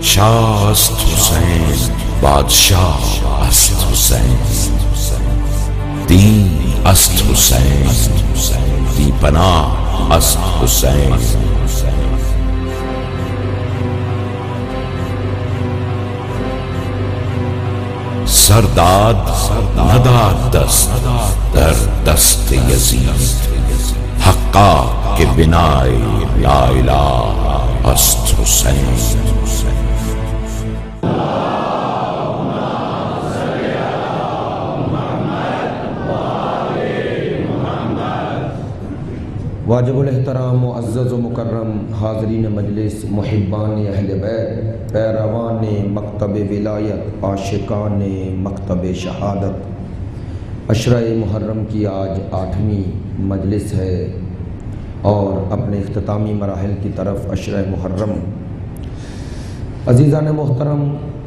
شاہ است حسین بادشاہ است حسین، دین است حسین بی پناہ است حسین۔ سرداد نداد دست در دست یزید، حقا کہ بنائے لا الہ است حسین۔ واجب الاحترام معزز و مکرم حاضرین مجلس، محبان اہل بیت، پیروان مکتب ولایت، عاشقان مکتب شہادت، عشرہ محرم کی آج 8ویں مجلس ہے اور اپنے اختتامی مراحل کی طرف عشرہ محرم۔ عزیزان محترم،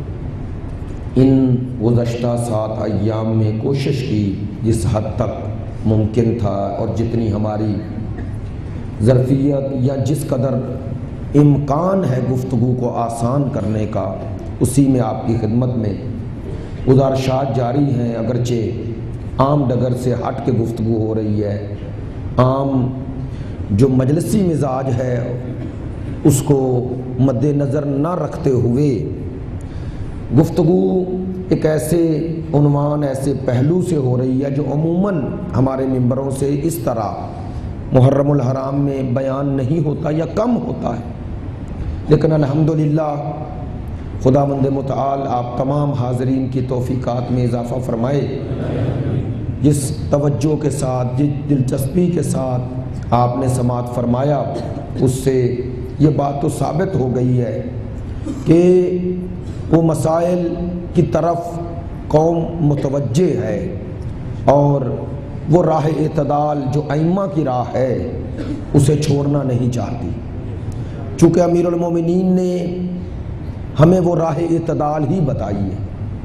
ان گزشتہ 7 ایام میں کوشش کی جس حد تک ممکن تھا اور جتنی ہماری ظرفیت یا جس قدر امکان ہے گفتگو کو آسان کرنے کا، اسی میں آپ کی خدمت میں گزارشات جاری ہیں۔ اگرچہ عام ڈگر سے ہٹ کے گفتگو ہو رہی ہے، عام جو مجلسی مزاج ہے اس کو مد نظر نہ رکھتے ہوئے گفتگو ایک ایسے عنوان، ایسے پہلو سے ہو رہی ہے جو عموماً ہمارے ممبروں سے اس طرح محرم الحرام میں بیان نہیں ہوتا یا کم ہوتا ہے، لیکن الحمدللہ خداوند متعال آپ تمام حاضرین کی توفیقات میں اضافہ فرمائے۔ جس توجہ کے ساتھ، جس دلچسپی کے ساتھ آپ نے سماعت فرمایا، اس سے یہ بات تو ثابت ہو گئی ہے کہ وہ مسائل کی طرف قوم متوجہ ہے اور وہ راہ اعتدال جو ائمہ کی راہ ہے اسے چھوڑنا نہیں چاہتی، چونکہ امیر المومنین نے ہمیں وہ راہ اعتدال ہی بتائی ہے۔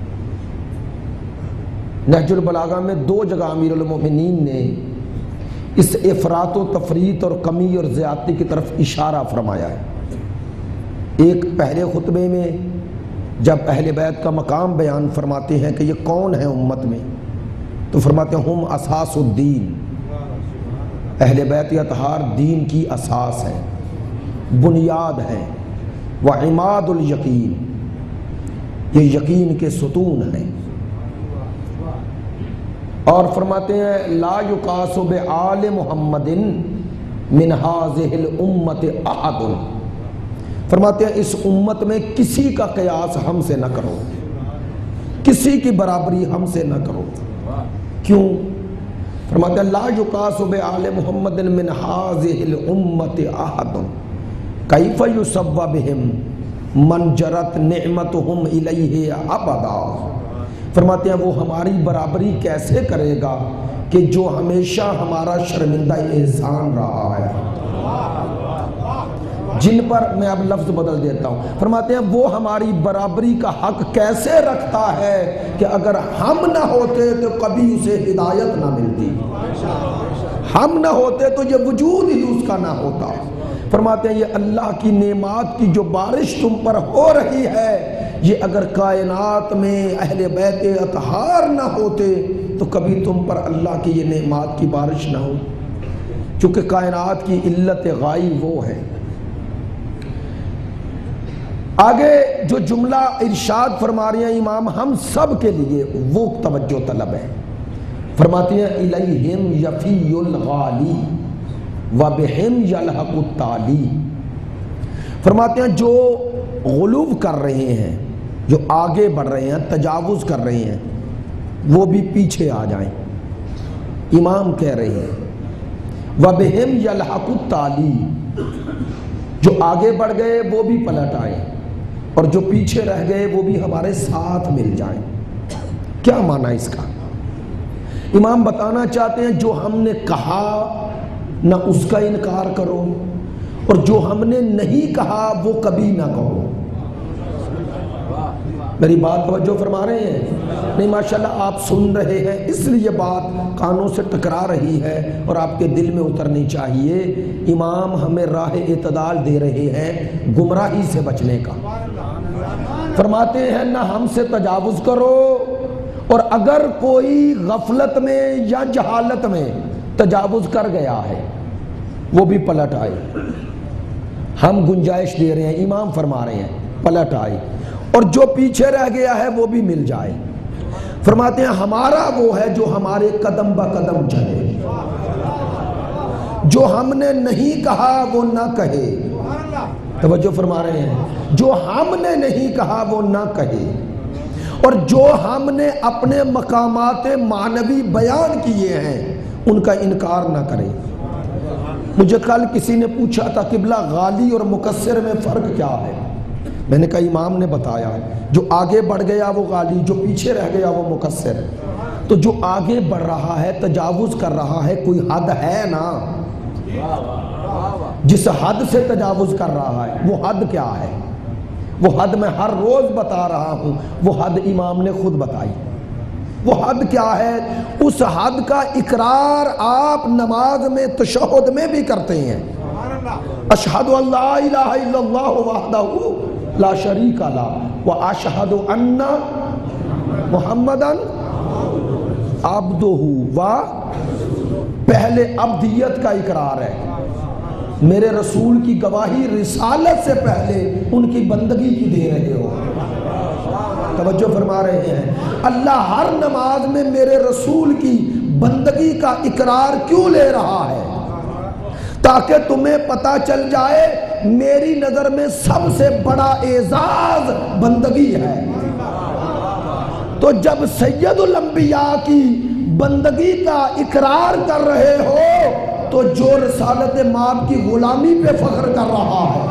نہج البلاغہ میں 2 جگہ امیر المومنین نے اس افراط و تفریط اور کمی اور زیادتی کی طرف اشارہ فرمایا ہے۔ ایک پہلے خطبے میں جب اہل بیت کا مقام بیان فرماتے ہیں کہ یہ کون ہے امت میں، تو فرماتے ہیں ہم اساس الدین، اہل بیت اطہار دین کی اساس ہے، بنیاد ہے، وعماد الیقین، یہ یقین کے ستون ہیں۔ اور فرماتے ہیں لا یقاس بآل محمد من هذه الامت احد، فرماتے ہیں اس امت میں کسی کا قیاس ہم سے نہ کرو، کسی کی برابری ہم سے نہ کرو۔ کیوں؟ فرماتے ہیں لا یقاس بآل محمد من هذه الامت احد کیف یسوى بهم من جرت نعمتهم الیہ ابدا، فرماتے ہیں وہ ہماری برابری کیسے کرے گا کہ جو ہمیشہ ہمارا شرمندہ احسان رہا ہے، جن پر میں اب لفظ بدل دیتا ہوں، فرماتے ہیں وہ ہماری برابری کا حق کیسے رکھتا ہے کہ اگر ہم نہ ہوتے تو کبھی اسے ہدایت نہ ملتی، ہم نہ ہوتے تو یہ وجود ہی اس کا نہ ہوتا۔ فرماتے ہیں یہ اللہ کی نعمات کی جو بارش تم پر ہو رہی ہے، یہ اگر کائنات میں اہل بیت اطہار نہ ہوتے تو کبھی تم پر اللہ کی یہ نعمات کی بارش نہ ہو، چونکہ کائنات کی علت غائی وہ ہے۔ آگے جو جملہ ارشاد فرما رہے ہیں امام ہم سب کے لیے وہ توجہ طلب ہے۔ فرماتے ہیں الیہم یفی الغالی وبہم یلحق التالی، فرماتے ہیں جو غلو کر رہے ہیں، جو آگے بڑھ رہے ہیں، تجاوز کر رہے ہیں، وہ بھی پیچھے آ جائیں۔ امام کہہ رہے ہیں وبہم یلحق التالی، جو آگے بڑھ گئے وہ بھی پلٹ آئے اور جو پیچھے رہ گئے وہ بھی ہمارے ساتھ مل جائیں۔ کیا معنی اس کا؟ امام بتانا چاہتے ہیں جو ہم نے کہا نہ اس کا انکار کرو، اور جو ہم نے نہیں کہا وہ کبھی نہ کہو۔ میری بات توجہ فرما رہے ہیں؟ نہیں ماشاءاللہ آپ سن رہے ہیں اس لیے بات کانوں سے ٹکرا رہی ہے اور آپ کے دل میں اترنی چاہیے۔ امام ہمیں راہ اعتدال دے رہے ہیں گمراہی سے بچنے کا۔ فرماتے ہیں نہ ہم سے تجاوز کرو، اور اگر کوئی غفلت میں یا جہالت میں تجاوز کر گیا ہے وہ بھی پلٹ آئے۔ ہم گنجائش دے رہے ہیں، امام فرما رہے ہیں پلٹ آئے، اور جو پیچھے رہ گیا ہے وہ بھی مل جائے۔ فرماتے ہیں ہمارا وہ ہے جو ہمارے قدم بہ قدم چلے، جو ہم نے نہیں کہا وہ نہ کہے۔ توجہ فرما رہے ہیں، جو ہم نے نہیں کہا وہ نہ کہے، اور جو ہم نے اپنے مقامات معنوی بیان کیے ہیں ان کا انکار نہ کرے۔ مجھے کل کسی نے پوچھا تھا قبلہ غالی اور مقصر میں فرق کیا ہے؟ میں نے کہا امام نے بتایا، جو آگے بڑھ گیا وہ غالی، جو پیچھے رہ گیا وہ مقصر۔ تو جو آگے بڑھ رہا ہے تجاوز کر رہا ہے، کوئی حد ہے نا، جس حد سے تجاوز کر رہا ہے وہ حد کیا ہے؟ وہ حد میں ہر روز بتا رہا ہوں، وہ حد امام نے خود بتائی۔ وہ حد کیا ہے؟ اس حد کا اقرار آپ نماز میں تشہد میں بھی کرتے ہیں، اشہد ان لا الہ الا اللہ وحدہ لا شریک لہ واشہد ان محمدً عبدہ، و پہلے عبدیت کا اقرار ہے، میرے رسول کی گواہی رسالت سے پہلے ان کی بندگی کی دے رہے ہو۔ توجہ فرما رہے ہیں، اللہ ہر نماز میں میرے رسول کی بندگی کا اقرار کیوں لے رہا ہے؟ تاکہ تمہیں پتہ چل جائے میری نظر میں سب سے بڑا اعزاز بندگی ہے۔ تو جب سید الانبیاء کی بندگی کا اقرار کر رہے ہو تو جو رسالت ماب کی غلامی پہ فخر کر رہا ہے۔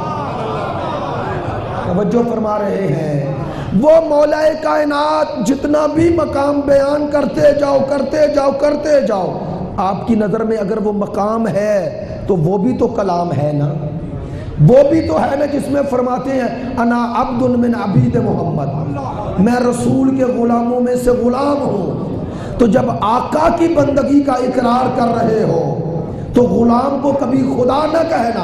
توجہ فرما رہے ہیں، وہ مولا کائنات جتنا بھی مقام بیان کرتے جاؤ کرتے جاؤ کرتے جاؤ، آپ کی نظر میں اگر وہ مقام ہے تو وہ بھی تو کلام ہے نا، وہ بھی تو ہے نا جس میں فرماتے ہیں انا عبد من عبید محمد، میں رسول کے غلاموں میں سے غلام ہوں۔ تو جب آقا کی بندگی کا اقرار کر رہے ہو تو غلام کو کبھی خدا نہ کہنا۔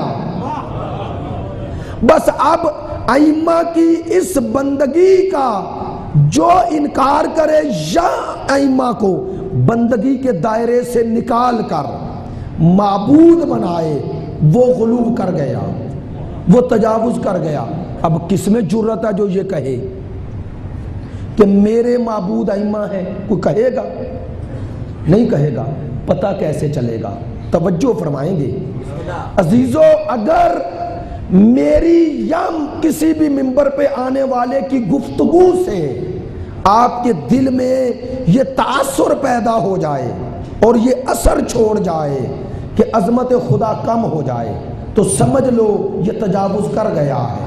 بس اب ائمہ کی اس بندگی کا جو انکار کرے یا ائمہ کو بندگی کے دائرے سے نکال کر معبود بنائے، وہ غلو کر گیا، وہ تجاوز کر گیا۔ اب کس میں جرأت ہے جو یہ کہے کہ میرے معبود ائمہ ہیں؟ کوئی کہے گا؟ نہیں کہے گا۔ پتہ کیسے چلے گا؟ توجہ فرمائیں گے عزیزو، اگر میری یا کسی بھی منبر پہ آنے والے کی گفتگو سے آپ کے دل میں یہ تاثر پیدا ہو جائے اور یہ اثر چھوڑ جائے کہ عظمت خدا کم ہو جائے تو سمجھ لو یہ تجاوز کر گیا ہے۔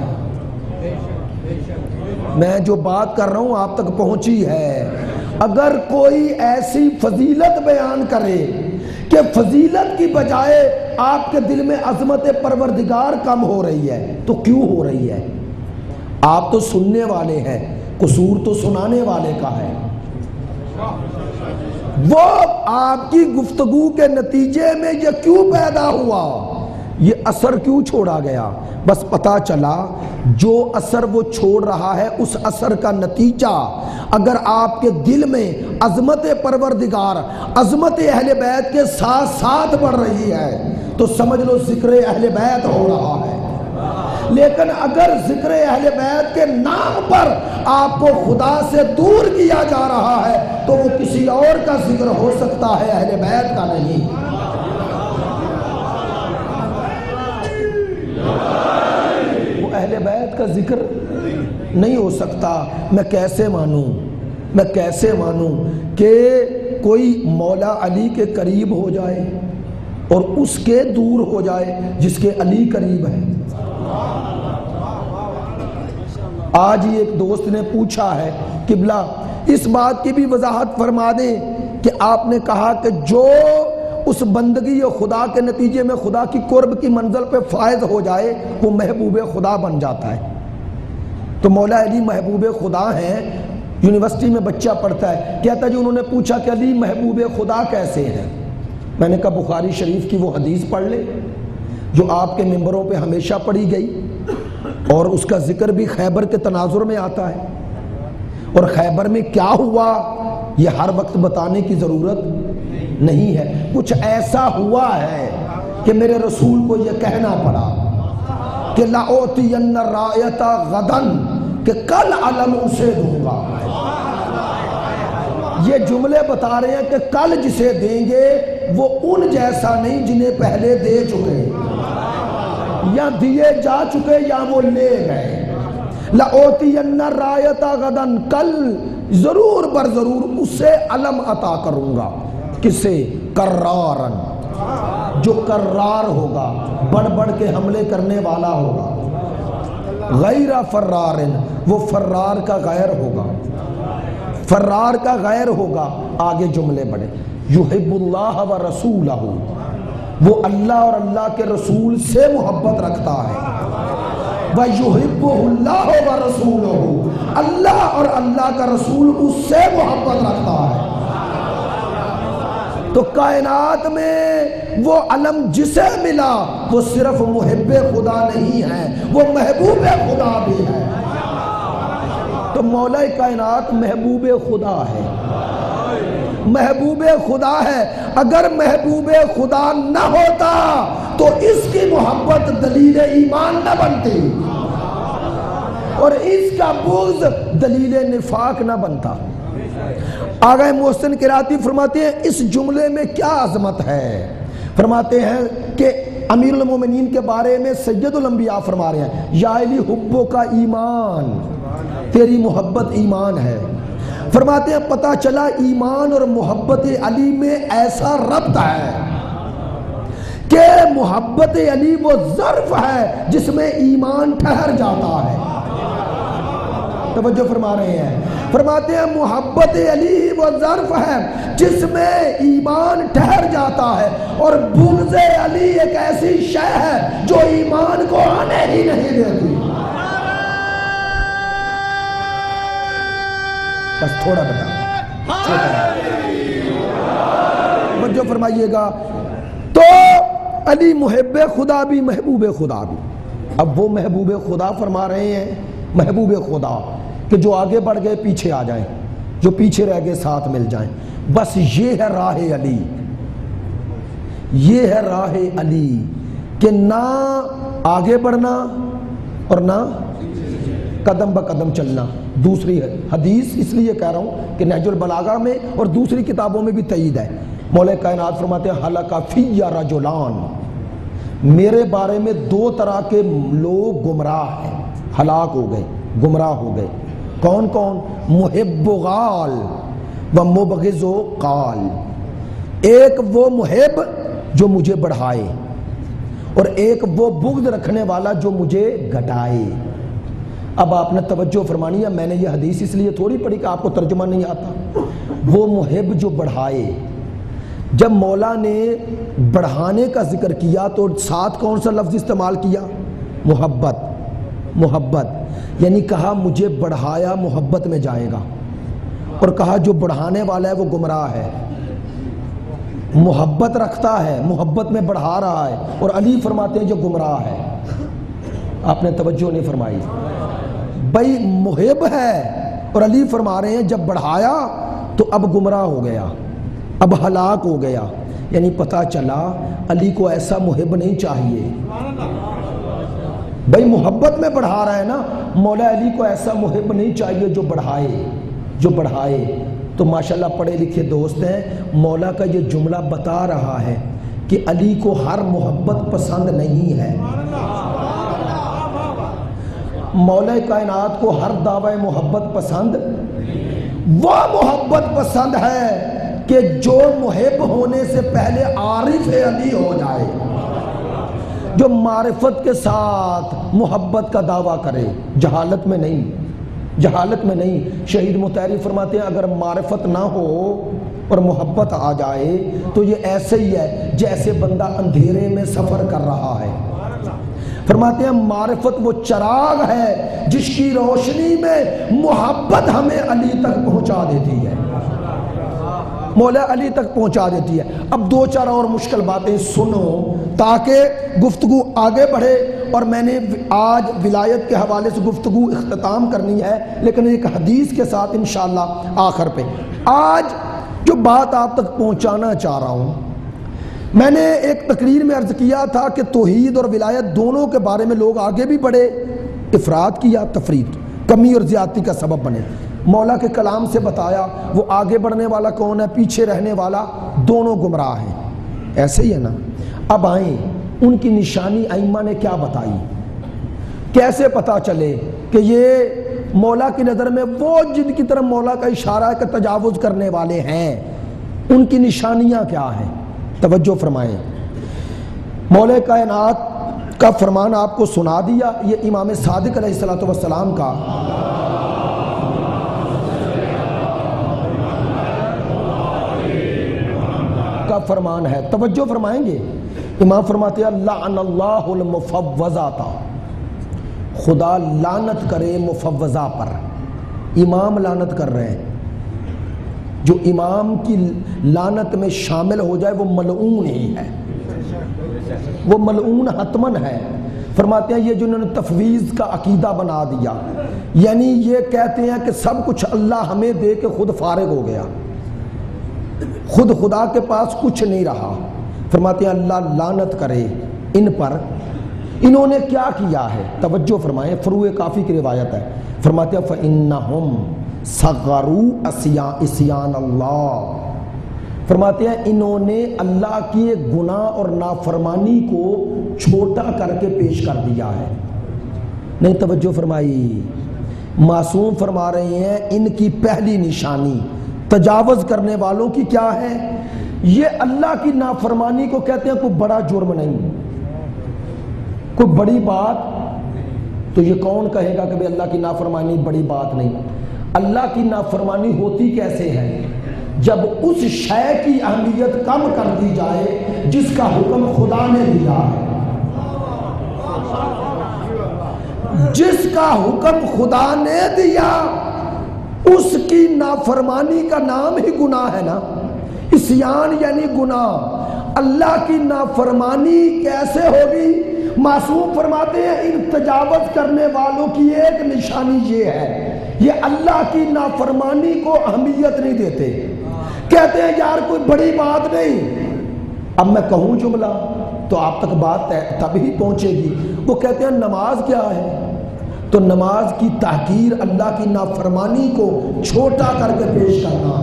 میں جو بات کر رہا ہوں آپ تک پہنچی ہے۔ اگر کوئی ایسی فضیلت بیان کرے کہ فضیلت کی بجائے آپ کے دل میں عظمت پروردگار کم ہو رہی ہے تو کیوں ہو رہی ہے؟ آپ تو سننے والے ہیں، قصور تو سنانے والے کا ہے۔ وہ آپ کی گفتگو کے نتیجے میں یہ کیوں پیدا ہوا، یہ اثر کیوں چھوڑا گیا؟ بس پتہ چلا جو اثر وہ چھوڑ رہا ہے اس اثر کا نتیجہ اگر آپ کے دل میں عظمت پروردگار، عظمت اہل بیت کے ساتھ ساتھ بڑھ رہی ہے تو سمجھ لو ذکر اہل بیت ہو رہا ہے۔ لیکن اگر ذکر اہل بیت کے نام پر آپ کو خدا سے دور کیا جا رہا ہے تو وہ کسی اور کا ذکر ہو سکتا ہے، اہل بیت کا نہیں۔ وہ اہل بیت کا ذکر نہیں ہو سکتا۔ میں کیسے مانوں کہ کوئی مولا علی کے قریب ہو جائے اور اس کے دور ہو جائے جس کے علی قریب ہے؟ آج ہی ایک دوست نے پوچھا ہے قبلہ اس بات کی بھی وضاحت فرما دیں کہ آپ نے کہا کہ جو اس بندگی اور خدا کے نتیجے میں خدا کی قرب کی منزل پہ فائز ہو جائے وہ محبوب خدا بن جاتا ہے۔ تو مولا علی محبوب خدا ہیں۔ یونیورسٹی میں بچہ پڑھتا ہے، کہتا جی انہوں نے پوچھا کہ علی محبوب خدا کیسے ہیں؟ میں نے کہا بخاری شریف کی وہ حدیث پڑھ لے جو آپ کے ممبروں پہ ہمیشہ پڑھی گئی اور اس کا ذکر بھی خیبر کے تناظر میں آتا ہے، اور خیبر میں کیا ہوا یہ ہر وقت بتانے کی ضرورت نہیں ہے، کچھ ایسا ہوا ہے کہ میرے رسول کو یہ کہنا پڑا کہ لَأُعْطِيَنَّ الرَّائَةَ غَدًا، کہ کل علم اسے دوں گا۔ یہ جملے بتا رہے ہیں کہ کل جسے دیں گے وہ ان جیسا نہیں جنہیں پہلے دے چکے، یا دیے جا چکے یا وہ لے گئے۔ لَأُعْطِيَنَّ الرَّائَةَ غَدًا، کل ضرور بر ضرور اسے علم عطا کروں گا۔ کسے؟ کرارن، جو کرار ہوگا، بڑھ بڑھ کے حملے کرنے والا ہوگا۔ غیر فرارن، وہ فرار کا غیر ہوگا، فرار کا غیر ہوگا۔ آگے جملے بڑھے، یحب اللہ و رسولہ، وہ اللہ اور اللہ کے رسول سے محبت رکھتا ہے۔ وَيُحِبُّهُ اللَّهُ وَرَسُولُهُ، اللہ اور اللہ کا رسول اس سے محبت رکھتا ہے۔ تو کائنات میں وہ علم جسے ملا وہ صرف محب خدا نہیں ہے، وہ محبوب خدا بھی ہے۔ تو مولا کائنات محبوب خدا ہے، محبوب خدا ہے۔ اگر محبوب خدا نہ ہوتا تو اس کی محبت دلیل ایمان نہ بنتی، اور اس کا بغض دلیل نفاق نہ بنتا۔ آگے محسن قراتی فرماتے ہیں اس جملے میں کیا عظمت ہے۔ فرماتے ہیں کہ امیر المومنین کے بارے میں سید الانبیاء فرما رہے ہیں، یا علی حبو کا ایمان، تیری محبت ایمان ہے۔ فرماتے ہیں پتہ چلا ایمان اور محبت علی میں ایسا ربط ہے کہ محبت علی وہ ظرف ہے جس میں ایمان ٹھہر جاتا ہے۔ توجہ فرما رہے ہیں، فرماتے ہیں محبت علی وہ ظرف ہے جس میں ایمان ٹھہر جاتا ہے، اور بغض علی ایک ایسی شے ہے جو ایمان کو آنے ہی نہیں دیتی۔ بس تھوڑا بتا توجہ فرمائیے گا۔ تو علی محب خدا بھی محبوب خدا بھی۔ اب وہ محبوب خدا فرما رہے ہیں، محبوب خدا کہ جو آگے بڑھ گئے پیچھے آ جائیں، جو پیچھے رہ گئے ساتھ مل جائیں۔ بس یہ ہے راہ علی، یہ ہے راہ علی کہ نہ آگے بڑھنا اور نہ قدم بقدم چلنا۔ دوسری حدیث اس لیے کہہ رہا ہوں کہ نہج البلاغہ میں اور دوسری کتابوں میں بھی تائید ہے۔ مولا کائنات فرماتے ہیں حلق فی رجلان، میرے بارے میں دو طرح کے لوگ گمراہ ہیں، ہلاک ہو گئے، گمراہ ہو گئے۔ کون کون؟ محب غال و مبغض قال، ایک وہ محب جو مجھے بڑھائے، اور ایک وہ بغض رکھنے والا جو مجھے گھٹائے۔ اب آپ نے توجہ فرمانی ہے، میں نے یہ حدیث اس لیے تھوڑی پڑھی کہ آپ کو ترجمہ نہیں آتا۔ وہ محب جو بڑھائے، جب مولا نے بڑھانے کا ذکر کیا تو ساتھ کون سا لفظ استعمال کیا؟ محبت، محبت، یعنی کہا مجھے بڑھایا محبت میں جائے گا، اور کہا جو بڑھانے والا ہے وہ گمراہ ہے، محبت رکھتا ہے، محبت میں بڑھا رہا ہے، اور علی فرماتے ہیں جو گمراہ ہے۔ آپ نے توجہ نہیں فرمائی، بھائی محب ہے اور علی فرما رہے ہیں جب بڑھایا تو اب گمراہ ہو گیا، اب ہلاک ہو گیا۔ یعنی پتہ چلا علی کو ایسا محب نہیں چاہیے، بھائی محبت میں بڑھا رہا ہے نا، مولا علی کو ایسا محب نہیں چاہیے جو بڑھائے، جو بڑھائے۔ تو ماشاءاللہ پڑھے لکھے دوست ہیں، مولا کا یہ جملہ بتا رہا ہے کہ علی کو ہر محبت پسند نہیں ہے۔ مولا کائنات کو ہر دعوی محبت پسند، وہ محبت پسند ہے کہ جو محب ہونے سے پہلے عارف علی ہو جائے، جو معرفت کے ساتھ محبت کا دعویٰ کرے، جہالت میں نہیں، جہالت میں نہیں۔ شہید مطہری فرماتے ہیں اگر معرفت نہ ہو اور محبت آ جائے تو یہ ایسے ہی ہے جیسے بندہ اندھیرے میں سفر کر رہا ہے۔ فرماتے ہیں معرفت وہ چراغ ہے جس کی روشنی میں محبت ہمیں علی تک پہنچا دیتی ہے، مولا علی تک پہنچا دیتی ہے۔ اب دو چار اور مشکل باتیں سنو تاکہ گفتگو آگے بڑھے اور میں نے آج ولایت کے حوالے سے گفتگو اختتام کرنی ہے، لیکن ایک حدیث کے ساتھ انشاءاللہ آخر پہ آج جو بات آپ تک پہنچانا چاہ رہا ہوں، میں نے ایک تقریر میں عرض کیا تھا کہ توحید اور ولایت دونوں کے بارے میں لوگ آگے بھی بڑھے، افراد کی یا تفرید، کمی اور زیادتی کا سبب بنے۔ مولا کے کلام سے بتایا وہ آگے بڑھنے والا کون ہے، پیچھے رہنے والا، دونوں گمراہ ہیں، ایسے ہی ہے نا۔ اب آئیں ان کی نشانی ائمہ نے کیا بتائی، کیسے پتا چلے کہ یہ مولا کی نظر میں وہ جن کی طرف مولا کا اشارہ ہے کہ تجاوز کرنے والے ہیں، ان کی نشانیاں کیا ہیں؟ توجہ فرمائیں، مولا کائنات کا فرمان آپ کو سنا دیا، یہ امام صادق علیہ السلام کا فرمان ہے۔ توجہ فرمائیں گے، امام فرماتے ہیں لعن اللہ المفوضات، خدا لعنت کرے مفوضہ پر۔ امام لعنت کر رہے ہیں، جو امام کی لعنت میں شامل ہو جائے وہ ملعون ہی ہے، وہ ملعون حتمن ہے۔ فرماتے ہیں یہ جنہوں نے تفویض کا عقیدہ بنا دیا، یعنی یہ کہتے ہیں کہ سب کچھ اللہ ہمیں دے کے خود فارغ ہو گیا، خود خدا کے پاس کچھ نہیں رہا۔ فرماتے ہیں اللہ لعنت کرے ان پر، انہوں نے کیا کیا ہے؟ توجہ فرمائیں، فروع کافی کی روایت ہے، فرماتے ہیں فَإِنَّهُمْ صغروا عصیان اللہ، فرماتے ہیں انہوں نے اللہ کی گناہ اور نافرمانی کو چھوٹا کر کے پیش کر دیا ہے۔ نہیں توجہ فرمائی، معصوم فرما رہے ہیں ان کی پہلی نشانی تجاوز کرنے والوں کی کیا ہے؟ یہ اللہ کی نافرمانی کو کہتے ہیں کوئی بڑا جرم نہیں، کوئی بڑی بات، تو یہ کون کہے گا کہ بھئی اللہ کی نافرمانی بڑی بات نہیں؟ اللہ کی نافرمانی ہوتی کیسے ہے؟ جب اس شے کی اہمیت کم کر دی جائے جس کا حکم خدا نے دیا ہے، جس کا حکم خدا نے دیا اس کی نافرمانی کا نام ہی گناہ ہے نا۔ عصیان یعنی گناہ، اللہ کی نافرمانی کیسے ہوگی؟ معصوم فرماتے ہیں ان تجاوز کرنے والوں کی ایک نشانی یہ ہے، یہ اللہ کی نافرمانی کو اہمیت نہیں دیتے، کہتے ہیں یار کوئی بڑی بات نہیں۔ اب میں کہوں جملہ تو آپ تک بات تبھی پہنچے گی، وہ کہتے ہیں نماز کیا ہے؟ تو نماز کی تحقیر اللہ کی نافرمانی کو چھوٹا کر کے پیش کرنا۔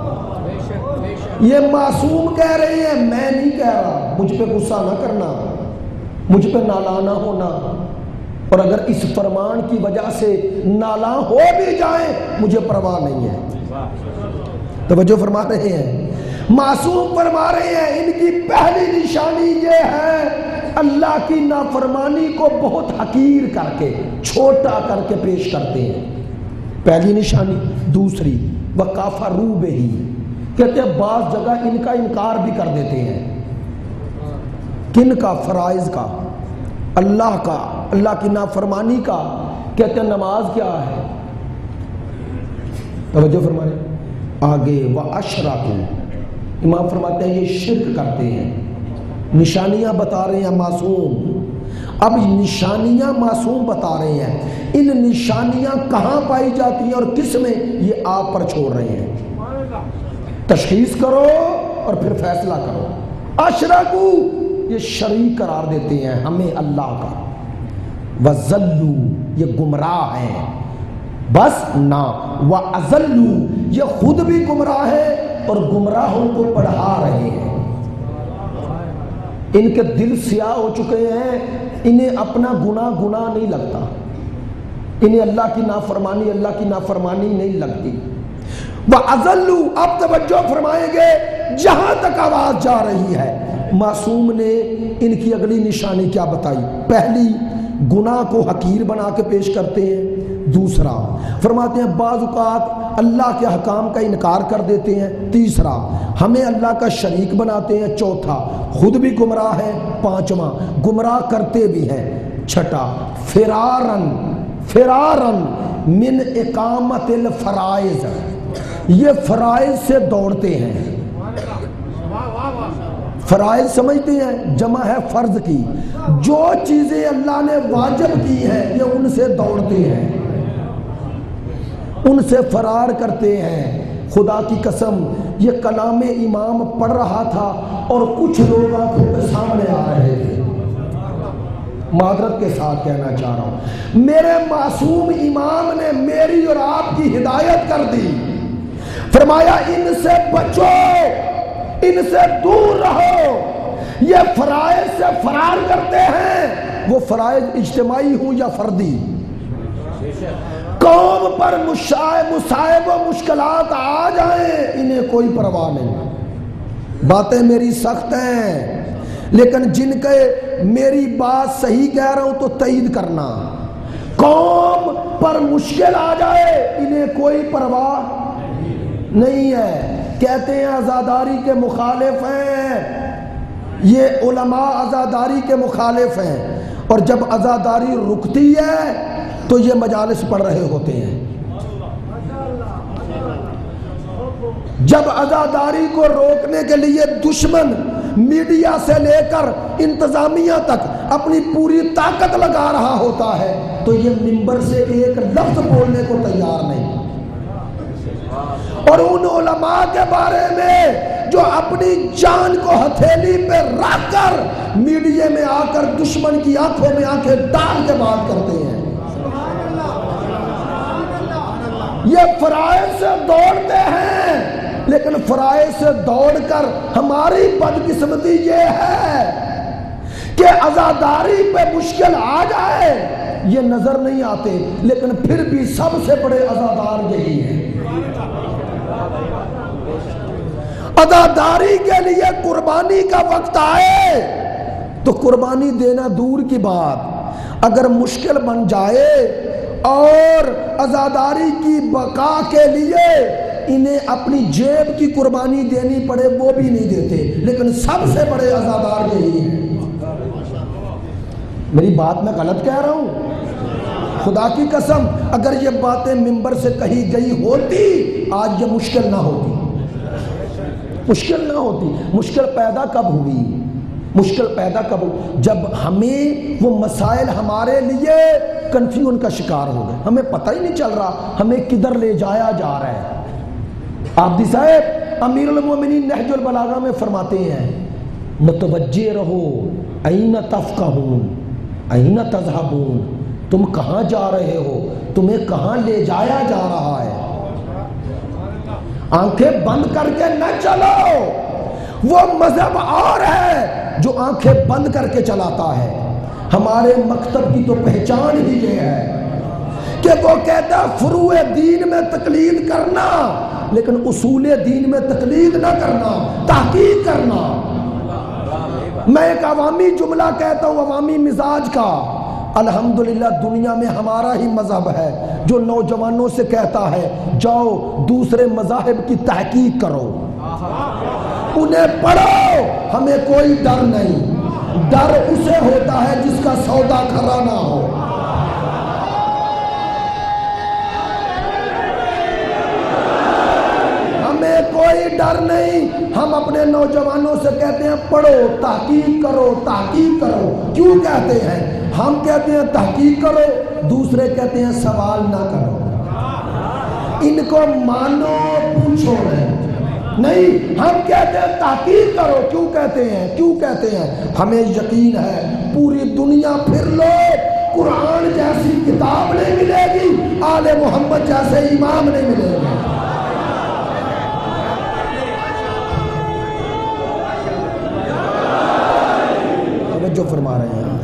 یہ معصوم کہہ رہے ہیں، میں نہیں کہہ رہا، مجھ پہ غصہ نہ کرنا، مجھ پہ نالانہ ہونا، اور اگر اس فرمان کی وجہ سے نالاں ہو بھی جائیں مجھے پرواہ نہیں ہے۔ توجہ فرما رہے ہیں، معصوم فرما رہے ہیں ان کی پہلی نشانی یہ ہے اللہ کی نافرمانی کو بہت حقیر کر کے چھوٹا کر کے پیش کرتے ہیں، پہلی نشانی۔ دوسری وَكَفَرُوا بِهِ، کہتے ہیں بعض جگہ ان کا انکار بھی کر دیتے ہیں، کن کا؟ فرائض کا، اللہ کا، اللہ کی نافرمانی کا۔ کہتے ہیں نماز کیا ہے؟ توجہ فرمائیں آگے، وَأَشْرَكُوا، امام فرماتے ہیں یہ شرک کرتے ہیں۔ نشانیاں بتا رہے ہیں معصوم، اب نشانیاں معصوم بتا رہے ہیں، ان نشانیاں کہاں پائی جاتی ہیں اور کس میں، یہ آپ پر چھوڑ رہے ہیں، تشخیص کرو اور پھر فیصلہ کرو۔ اشرکو، یہ شریک قرار دیتے ہیں ہمیں اللہ کا، وَذَلُّوا، یہ گمراہ ہیں، بس نہ، وَأَذَلُّوا، یہ خود بھی گمراہ ہے اور گمراہوں کو پڑھا رہے ہیں۔ ان کے دل سیاہ ہو چکے ہیں، انہیں اپنا گناہ نہیں لگتا، انہیں اللہ کی نافرمانی نہیں لگتی۔ وَأَذَلُّوا، اب توجہ فرمائیں گے، جہاں تک آواز جا رہی ہے معصوم نے ان کی اگلی نشانی کیا بتائی؟ پہلی، گناہ کو حقیر بنا کے پیش کرتے ہیں۔ دوسرا فرماتے ہیں بعض اوقات اللہ کے احکام کا انکار کر دیتے ہیں۔ تیسرا ہمیں اللہ کا شریک بناتے ہیں۔ چوتھا خود بھی گمراہ ہے۔ پانچواں گمراہ کرتے بھی ہیں۔ چھٹا فرارن من اقامت الفرائض، یہ فرائض سے دوڑتے ہیں، فرائض سمجھتے ہیں جمع ہے فرض کی، جو چیزیں اللہ نے واجب کی ہیں یہ ان سے دوڑتے ہیں، ان سے فرار کرتے ہیں۔ خدا کی قسم یہ کلام امام پڑھ رہا تھا اور کچھ لوگ آنکھوں کے سامنے آ رہے تھے، معذرت کے ساتھ کہنا چاہ رہا ہوں، میرے معصوم امام نے میری اور آپ کی ہدایت کر دی، فرمایا ان سے بچو، ان سے دور رہو، یہ فرائض سے فرار کرتے ہیں، وہ فرائض اجتماعی ہوں یا فردی۔ قوم پر مصائب و مشکلات آ جائیں انہیں کوئی پرواہ نہیں، باتیں میری سخت ہیں لیکن جن کے میری بات صحیح کہہ رہا ہوں تو تائید کرنا۔ قوم پر مشکل آ جائے انہیں کوئی پرواہ نہیں ہے، کہتے ہیں عزاداری کے مخالف ہیں، یہ علماء عزاداری کے مخالف ہیں، اور جب عزاداری رکتی ہے تو یہ مجالس پڑھ رہے ہوتے ہیں۔ جب عزاداری کو روکنے کے لیے دشمن میڈیا سے لے کر انتظامیہ تک اپنی پوری طاقت لگا رہا ہوتا ہے تو یہ منبر سے ایک لفظ بولنے کو تیار نہیں، اور ان علماء کے بارے میں جو اپنی جان کو ہتھیلی پہ رکھ کر میڈیا میں آ کر دشمن کی آنکھوں میں آنکھیں ڈال کے بات کرتے ہیں، یہ فرائض سے دوڑتے ہیں، لیکن فرائض سے دوڑ کر ہماری بدقسمتی یہ ہے کہ عزاداری پہ مشکل آ جائے یہ نظر نہیں آتے، لیکن پھر بھی سب سے بڑے عزادار یہی ہیں۔ عزاداری کے لیے قربانی کا وقت آئے تو قربانی دینا دور کی بات، اگر مشکل بن جائے اور عزاداری کی بقا کے لیے انہیں اپنی جیب کی قربانی دینی پڑے وہ بھی نہیں دیتے، لیکن سب سے بڑے عزادار یہی ہیں۔ میری بات میں غلط کہہ رہا ہوں؟ خدا کی قسم اگر یہ باتیں منبر سے کہی گئی ہوتی آج یہ مشکل نہ ہوتی، مشکل نہ ہوتی۔ مشکل پیدا کب ہوئی؟ مشکل پیدا کب ہوئی جب ہمیں وہ مسائل ہمارے لیے کنفیوژن کا شکار ہو گئے، ہمیں پتہ ہی نہیں چل رہا ہمیں کدھر لے جایا جا رہا ہے۔ عابدی صاحب امیر المومنین نہج البلاغہ میں فرماتے ہیں متوجہ رہو این تفقہون این تذہبون، تم کہاں جا رہے ہو، تمہیں کہاں لے جایا جا رہا ہے، آنکھیں بند کر کے نہ چلو، وہ مذہب اور ہے جو آنکھیں بند کر کے چلاتا ہے۔ ہمارے مکتب کی تو پہچان ہی یہ ہے کہ وہ کہتا ہے فروع دین میں تقلید کرنا لیکن اصول دین میں تقلید نہ کرنا، تحقیق کرنا۔ میں ایک عوامی جملہ کہتا ہوں عوامی مزاج کا، الحمدللہ دنیا میں ہمارا ہی مذہب ہے جو نوجوانوں سے کہتا ہے جاؤ دوسرے مذاہب کی تحقیق کرو، انہیں پڑھو، ہمیں کوئی ڈر نہیں، ڈر اسے ہوتا ہے جس کا سودا کھرا نہ ہو۔ ہمیں کوئی ڈر نہیں، ہم اپنے نوجوانوں سے کہتے ہیں پڑھو، تحقیق کرو، تحقیق کرو۔ کیوں کہتے ہیں؟ ہم کہتے ہیں تحقیق کرو، دوسرے کہتے ہیں سوال نہ کرو، ان کو مانو پوچھو نہیں، ہم کہتے ہیں تحقیق کرو۔ کیوں کہتے ہیں؟ کیوں کہتے ہیں؟ ہمیں یقین ہے پوری دنیا پھر لو، قرآن جیسی کتاب نہیں ملے گی، آل محمد جیسے امام نہیں ملے گا۔ جو فرما رہے ہیں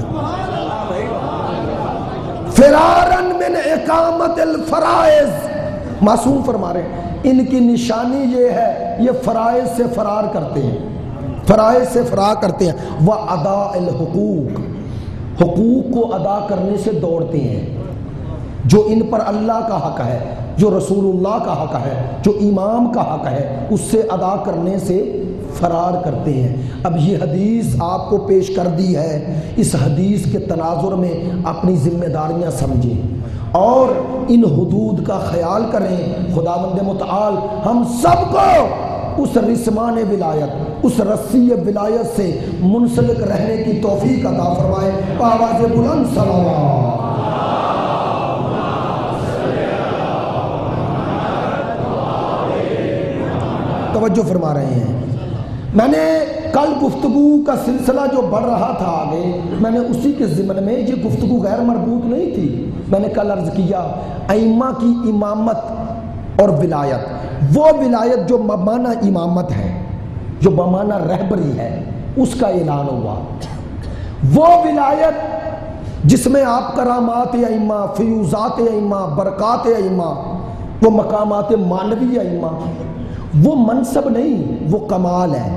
فرارن من اقامت الفرائض، معصوم فرما رہے ہیں ان کی نشانی یہ ہے یہ فرائض سے فرار کرتے ہیں، فرائض سے فرار کرتے ہیں۔ وَأَدَاءِ الْحُقُوق، حقوق کو ادا کرنے سے دوڑتے ہیں، جو ان پر اللہ کا حق ہے، جو رسول اللہ کا حق ہے، جو امام کا حق ہے، اس سے ادا کرنے سے فرار کرتے ہیں۔ اب یہ حدیث آپ کو پیش کر دی ہے، اس حدیث کے تناظر میں اپنی ذمہ داریاں سمجھیں اور ان حدود کا خیال کریں۔ خداوند متعال ہم سب کو اس رسمان ولایت، اس رسی ولایت سے منسلک رہنے کی توفیق عطا فرمائے۔ آواز بلند صلوات۔ توجہ فرما رہے ہیں۔ میں نے کل گفتگو کا سلسلہ جو بڑھ رہا تھا آگے، میں نے اسی کے ضمن میں، یہ گفتگو غیر مربوط نہیں تھی، میں نے کل عرض کیا ائمہ کی امامت اور ولایت، وہ ولایت جو بمعنی امامت ہے، جو بمعنی رہبری ہے، اس کا اعلان ہوا۔ وہ ولایت جس میں آپ کرامات ائمہ، فیوزات ائمہ، برکات ائمہ، وہ مقامات معنوی ائمہ، وہ منصب نہیں، وہ کمال ہے۔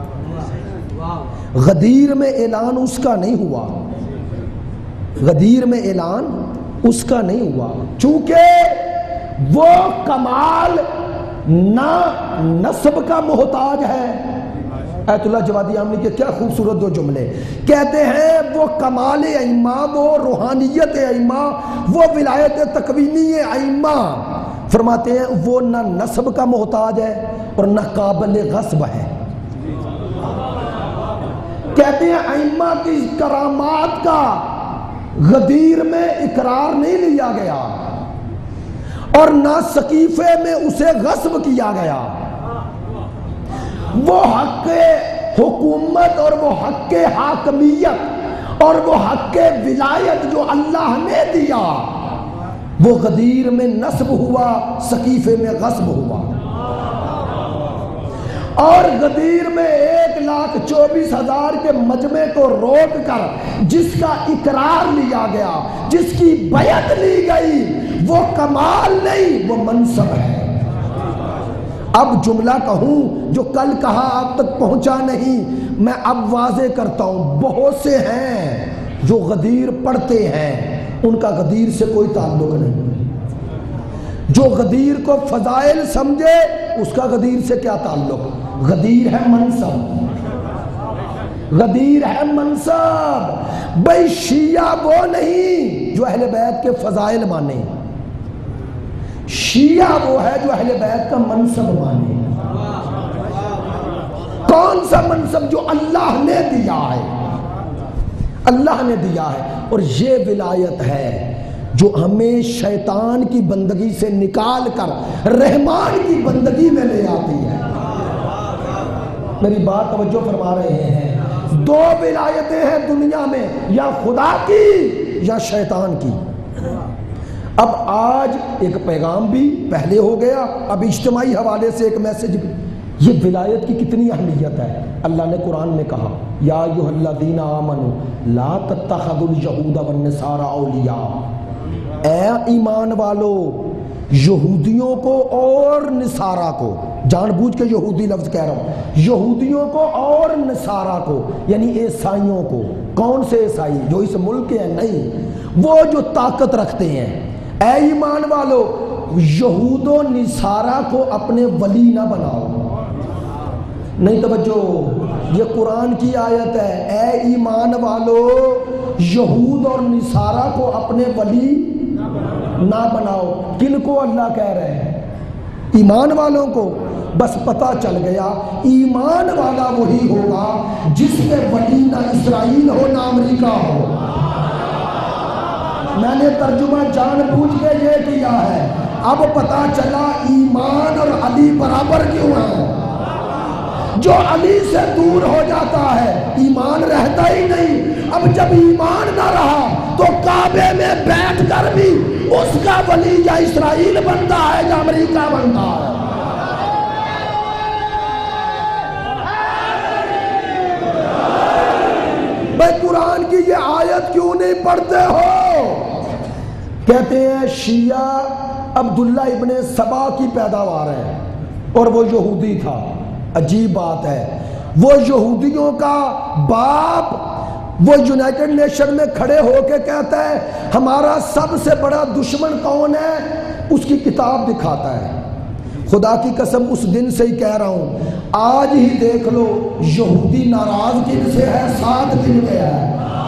غدیر میں اعلان اس کا نہیں ہوا، غدیر میں اعلان اس کا نہیں ہوا، چونکہ وہ کمال نہ نسب کا محتاج ہے۔ ایت اللہ جوادی عاملی کے کیا خوبصورت دو جملے کہتے ہیں، وہ کمال ائمہ، وہ روحانیت ائمہ، وہ ولایت تکوینی ائمہ، فرماتے ہیں وہ نہ نسب کا محتاج ہے اور نہ قابل غصب ہے۔ کہتے ہیں ائمہ کی کرامات کا غدیر میں اقرار نہیں لیا گیا اور نہ سقیفے میں اسے غصب کیا گیا۔ وہ حق حکومت اور وہ حق حاکمیت اور وہ حق ولایت جو اللہ نے دیا، وہ غدیر میں نصب ہوا، سقیفے میں غصب ہوا۔ اور غدیر میں 1,24,000 کے مجمع کو روک کر جس کا اقرار لیا گیا، جس کی بیعت لی گئی، وہ کمال نہیں، وہ منصب ہے۔ اب جملہ کہوں جو کل کہا آپ تک پہنچا نہیں، میں اب واضح کرتا ہوں۔ بہت سے ہیں جو غدیر پڑھتے ہیں، ان کا غدیر سے کوئی تعلق نہیں۔ جو غدیر کو فضائل سمجھے، اس کا غدیر سے کیا تعلق؟ غدیر ہے منصب، غدیر ہے منصب۔ بھئی شیعہ وہ نہیں جو اہل بیت کے فضائل مانے، شیعہ وہ ہے جو اہل بیت کا منصب مانے۔ کون سا منصب؟ جو اللہ نے دیا ہے، اللہ نے دیا ہے۔ اور یہ ولایت ہے جو ہمیں شیطان کی بندگی سے نکال کر رحمان کی بندگی میں لے آتی ہے۔ میری بات توجہ فرما رہے ہیں؟ دو ولایتیں ہیں دنیا میں، یا خدا کی یا شیطان کی۔ اب آج ایک پیغام بھی پہلے ہو گیا، اب اجتماعی حوالے سے ایک میسج بھی۔ یہ ولایت کی کتنی اہمیت ہے۔ اللہ نے قرآن میں کہا یا ایھا الذین آمنوا لا تتخذوا اليہود والنصارى اولیاء، اے ایمان والو یہودیوں کو اور نصارہ کو، جان بوجھ کے یہودی لفظ کہہ رہا ہوں، یہودیوں کو اور نصارہ کو، یعنی عیسائیوں کو۔ کون سے عیسائی؟ جو اس ملک کے ہیں؟ نہیں، وہ جو طاقت رکھتے ہیں۔ اے ایمان والو یہود و نصارہ کو اپنے ولی نہ بناؤ۔ نہیں توجہ، یہ قرآن کی آیت ہے۔ اے ایمان والو یہود اور نصارہ کو اپنے ولی نہ بناؤ۔ کن کو اللہ کہہ رہے ہیں؟ ایمان والوں کو۔ بس پتہ چل گیا ایمان والا وہی ہوگا جس کے ولی نہ اسرائیل ہو نہ امریکہ ہو۔ میں نے ترجمہ جان بوجھ کے یہ کیا ہے۔ اب پتہ چلا ایمان اور علی برابر کیوں ہے۔ جو علی سے دور ہو جاتا ہے ایمان رہتا ہی نہیں۔ اب جب ایمان نہ رہا تو کعبے میں بیٹھ کر بھی اس کا ولی یا اسرائیل بنتا ہے یا امریکہ بنتا ہے۔ بھائی قرآن کی یہ آیت کیوں نہیں پڑھتے ہو؟ کہتے ہیں شیعہ عبداللہ ابن سبا کی پیداوار ہے اور وہ یہودی تھا۔ عجیب بات ہے، وہ یہودیوں کا باپ وہ یونائٹڈ نیشن میں کھڑے ہو کے کہتا ہے ہمارا سب سے بڑا دشمن کون ہے، اس کی کتاب دکھاتا ہے۔ خدا کی قسم اس دن سے ہی کہہ رہا ہوں، آج ہی دیکھ لو یہودی ناراض کن سے ہے، 7 دن میں ہے۔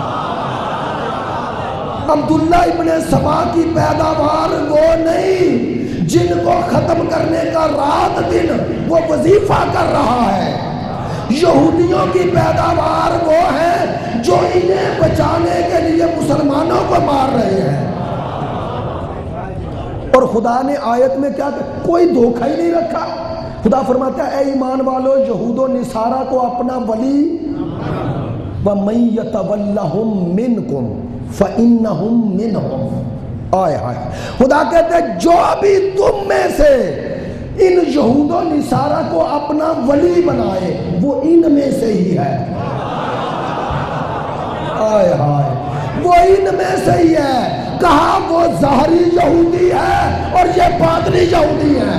عبداللہ ابن سبا کی پیداوار وہ نہیں جن کو ختم کرنے کا رات دن وہ وہ وظیفہ کر رہا ہے۔ یہودیوں کی پیداوار وہ ہے جو انہیں بچانے کے لیے مسلمانوں کو مار رہے ہیں۔ اور خدا نے آیت میں کیا کہا؟ کوئی دھوکہ ہی نہیں رکھا۔ خدا فرماتا ہے اے ایمان والو، یہود و نصارہ کو اپنا ولی وَمَن يَتَوَلَّهُم مِّنكُمْ فَإِنَّهُم مِّنْهُمْ۔ آئے ہائے، خدا کہتے ہیں جو بھی تم میں سے ان یہود و نصارہ کو اپنا ولی بنائے وہ ان میں سے ہی ہے۔ آئے ہائے، وہ ان میں سے ہی ہے۔ کہا وہ ظاہری یہودی ہے اور یہ باطنی یہودی ہے۔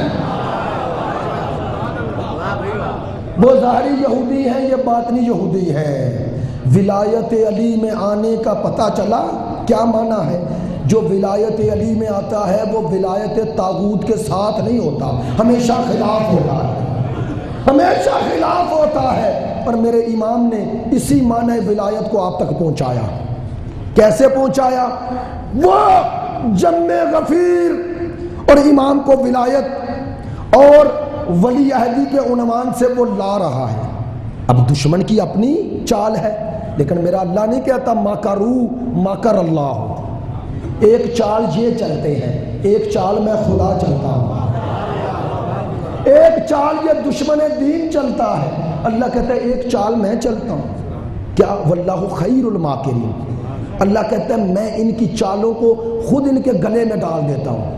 وہ ظاہری یہودی ہے، یہ باطنی یہودی ہے۔ ولایت علی میں آنے کا پتہ چلا کیا معنی ہے؟ جو ولایت علی میں آتا ہے وہ ولایت طاغوت کے ساتھ نہیں ہوتا، ہمیشہ خلاف ہوتا ہے، ہمیشہ خلاف ہوتا ہے۔ پر میرے امام نے اسی معنی ولایت کو آپ تک پہنچایا۔ کیسے پہنچایا؟ وہ جم غفیر اور امام کو ولایت اور ولی عہدی کے عنوان سے وہ لا رہا ہے۔ اب دشمن کی اپنی چال ہے، لیکن میرا اللہ نہیں کہتا مکرو مکر اللہ۔ ایک چال یہ چلتے ہیں، ایک چال میں خدا چلتا ہوں، ایک چال یہ دشمن دین چلتا ہے۔ اللہ کہتا ہے ایک چال میں چلتا ہوں۔ کیا؟ واللہ خیر الماکرین۔ اللہ کہتا ہے میں ان کی چالوں کو خود ان کے گلے میں ڈال دیتا ہوں۔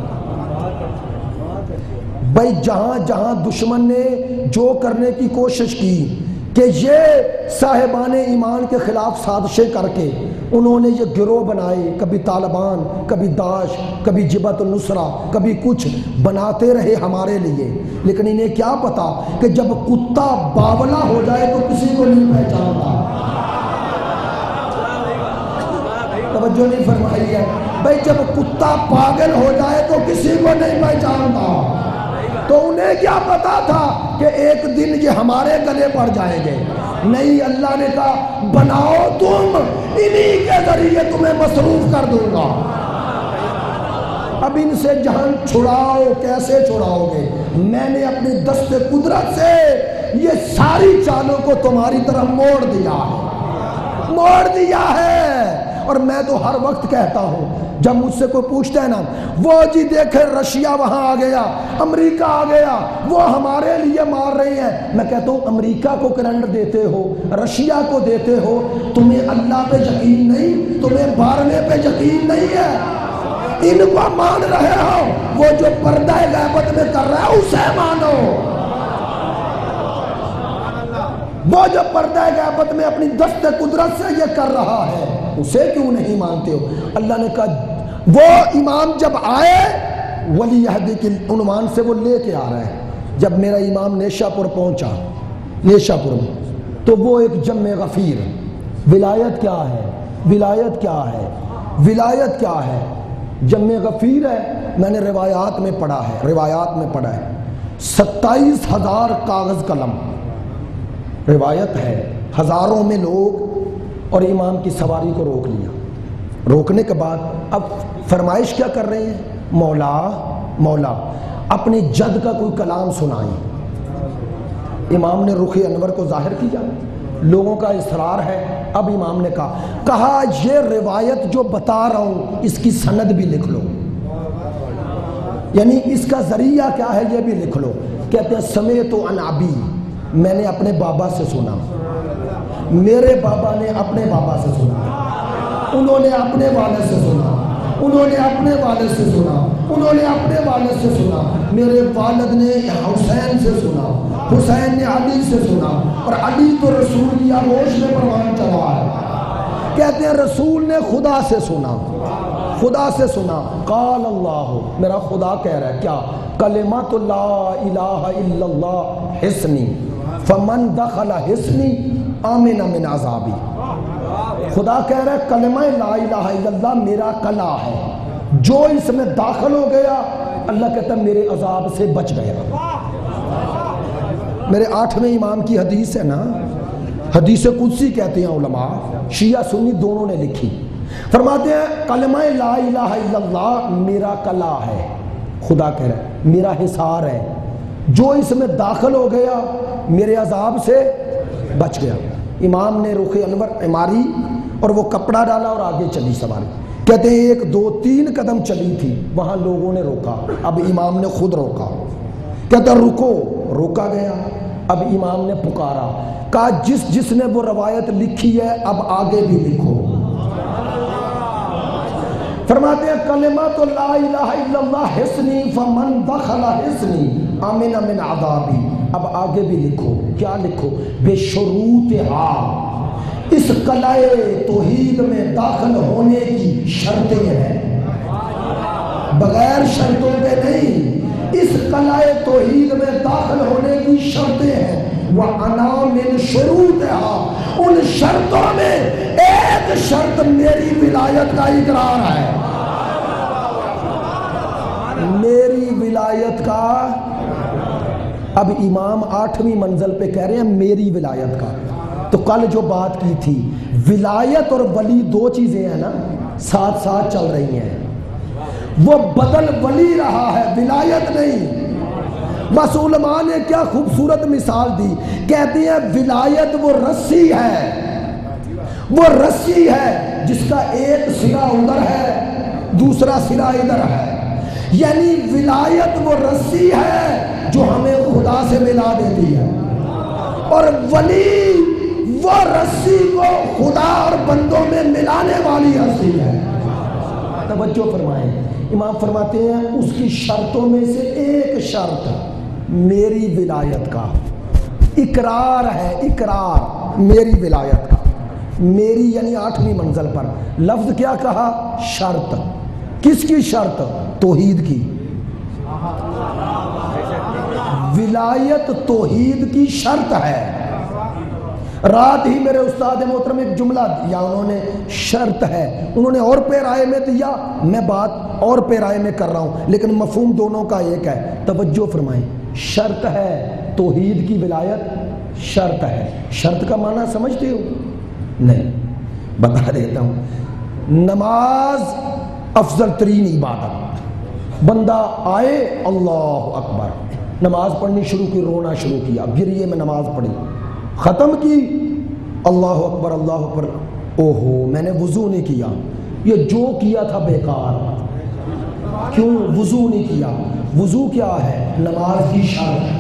بھائی جہاں جہاں دشمن نے جو کرنے کی کوشش کی کہ یہ صاحبان ایمان کے خلاف سازشیں کر کے انہوں نے یہ گروہ بنائے، کبھی طالبان، کبھی داعش، کبھی جبہت النصرہ، کبھی کچھ بناتے رہے ہمارے لیے، لیکن انہیں کیا پتا کہ جب کتا باولا ہو جائے تو کسی کو نہیں پہچانتا۔ توجہ نہیں فرمائی ہے بھائی، جب کتا پاگل ہو جائے تو کسی کو نہیں پہچانتا۔ تو انہیں کیا پتا تھا کہ ایک دن یہ ہمارے گلے پڑ جائیں گے؟ نہیں، اللہ نے کہا بناؤ تم، انہی کے ذریعے تمہیں مصروف کر دوں گا۔ اب ان سے جان چھڑاؤ، کیسے چھڑاؤ گے؟ میں نے اپنی دست قدرت سے یہ ساری چالوں کو تمہاری طرف موڑ دیا ہے، موڑ دیا ہے۔ اور میں تو ہر وقت کہتا ہوں جب مجھ سے کوئی پوچھتا ہے نا، وہ جی دیکھیں رشیا وہاں آ گیا، امریکہ آ گیا، وہ ہمارے لیے مار رہے ہیں، میں کہتا ہوں امریکہ کو کرنٹ دیتے ہو، رشیا کو دیتے ہو، تمہیں اللہ پہ یقین نہیں، تمہیں مارنے پہ یقین نہیں ہے، ان کو مان رہے ہو، وہ جو پردہ غیبت میں کر رہا ہے اسے مانو۔ وہ جو پردہ غیبت میں اپنی دست قدرت سے یہ کر رہا ہے اسے کیوں نہیں مانتے ہو؟ اللہ نے کہا وہ امام جب آئے ولی عہد کے عنوان سے وہ لے کے آ رہا ہے۔ جب میرا امام نیشا پور پہنچا، نیشا پور میں، تو وہ ایک جم غفیر۔ ولایت کیا ہے؟ ولایت کیا ہے؟ ولایت کیا ہے؟ جم غفیر ہے، میں نے روایات میں پڑھا ہے، روایات میں پڑھا ہے 27,000 کاغذ قلم، روایت ہے، ہزاروں میں لوگ، اور امام کی سواری کو روک لیا۔ روکنے کے بعد اب فرمائش کیا کر رہے ہیں؟ مولا مولا اپنے جد کا کوئی کلام سنائیں۔ امام نے رخ انور کو ظاہر کیا، لوگوں کا اصرار ہے۔ اب امام نے کہا یہ روایت جو بتا رہا ہوں اس کی سند بھی لکھ لو، یعنی اس کا ذریعہ کیا ہے یہ بھی لکھ لو۔ کہتے ہیں سمیت عن ابی، میں نے اپنے بابا سے سنا، میرے بابا نے اپنے بابا سے سنا، انہوں نے اپنے والد سے سنا، انہوں نے اپنے والد سے سنا، انہوں نے اپنے والد سے سنا، میرے والد نے حسین سے سنا، حسین نے علی سے سنا، اور علی تو رسول کی آغوش میں پروان چلا ہے۔ کہتے ہیں رسول نے خدا سے سنا، خدا سے سنا، قال اللہ، میرا خدا کہہ رہا ہے کیا؟ کلمۃ لا الہ الا اللہ حسنی فمن دخل حسنی آمن من عذابی۔ خدا کہہ رہا ہے کلمہ لا الہ الا اللہ میرا کلا ہے، جو اس میں داخل ہو گیا اللہ کہتا ہے میرے عذاب سے بچ گیا۔ میرے 8ویں امام کی حدیث ہے نا، حدیث قدسی کہتے ہیں علماء، شیعہ سنی دونوں نے لکھی، فرماتے ہیں کلمہ لا الہ الا اللہ میرا کلا ہے، خدا کہہ رہا ہے میرا حصار ہے، جو اس میں داخل ہو گیا میرے عذاب سے بچ گیا۔ امام نے رخ انور ماری اور وہ کپڑا ڈالا اور آگے چلی سواری۔ کہتے ہیں 1 2 3 قدم چلی تھی، وہاں لوگوں نے روکا، اب امام نے خود روکا، کہتا رکو، روکا گیا۔ اب امام نے پکارا، کہا جس نے وہ روایت لکھی ہے اب آگے بھی لکھو۔ فرماتے ہیں کلمات لا الہ الا اللہ حسنی فمن دخل حسنی امن من عذابی۔ اب آگے بھی لکھو، کیا لکھو؟ بے شروطہا، اس قلعہ توحید میں داخل ہونے کی شرطیں ہیں، بغیر شرطوں کے نہیں، اس قلعہ توحید میں داخل ہونے کی شرطیں ہیں۔ وَأَنَا مِن شُرُوطِهَا، ان شرطوں میں ایک شرط میری ولایت کا اقرار ہے، میری ولایت کا۔ اب امام 8ویں منزل پہ کہہ رہے ہیں میری ولایت کا۔ تو کل جو بات کی تھی، ولایت اور ولی 2 چیزیں ہیں نا، ساتھ ساتھ چل رہی ہیں۔ وہ بدل ولی رہا ہے، ولایت نہیں۔ بس علماء نے کیا خوبصورت مثال دی، کہتے ہیں ولایت وہ رسی ہے، وہ رسی ہے جس کا ایک سرا ادھر ہے دوسرا سرا ادھر ہے، یعنی ولایت وہ رسی ہے جو ہمیں خدا سے ملا دیتی ہے، اور ولی وہ رسی کو خدا اور بندوں میں ملانے والی رسی ہے۔ توجہ فرمائیں، امام فرماتے ہیں اس کی شرطوں میں سے ایک شرط میری ولایت کا اقرار ہے، اقرار میری ولایت کا۔ میری یعنی 8ویں منزل پر لفظ کیا کہا؟ شرط۔ کس کی شرط؟ توحید کی۔ ولایت توحید کی شرط ہے۔ رات ہی میرے استاد محترم ایک جملہ دیا انہوں نے، شرط ہے، انہوں نے اور پیرائے میں دیا، میں بات اور پیرائے میں کر رہا ہوں، لیکن مفہوم دونوں کا ایک ہے۔ توجہ فرمائیں، شرط ہے توحید کی ولایت، شرط ہے۔ شرط کا معنی سمجھتے ہو؟ نہیں، بتا دیتا ہوں۔ نماز افضل ترین عبادت، بندہ آئے اللہ اکبر، نماز پڑھنی شروع کی، رونا شروع کیا، گریے میں نماز پڑھی، ختم کی، اللہ اکبر اللہ اکبر، اوہو میں نے وضو نہیں کیا، یہ جو کیا تھا بیکار۔ کیوں وضو نہیں کیا؟ وضو کیا ہے؟ نماز کی شرط۔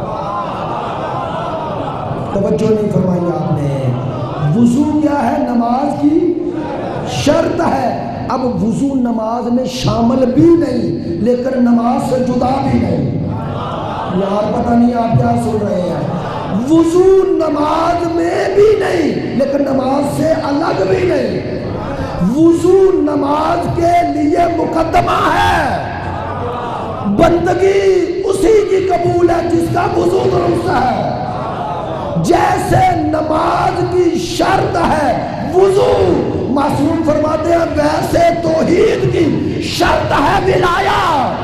توجہ نہیں فرمائی آپ نے، وضو کیا ہے؟ نماز کی شرط ہے۔ اب وضو نماز میں شامل بھی نہیں لیکن نماز سے جدا بھی نہیں۔ یار پتہ نہیں آپ کیا سن رہے ہیں، وضو نماز میں بھی نہیں لیکن نماز سے الگ بھی نہیں۔ وضو نماز کے لیے مقدمہ ہے، بندگی اسی کی قبول ہے جس کا وضو درست ہے۔ جیسے نماز کی شرط ہے وضو، معصوم فرماتے ہیں ویسے توحید کی شرط ہے ولایت۔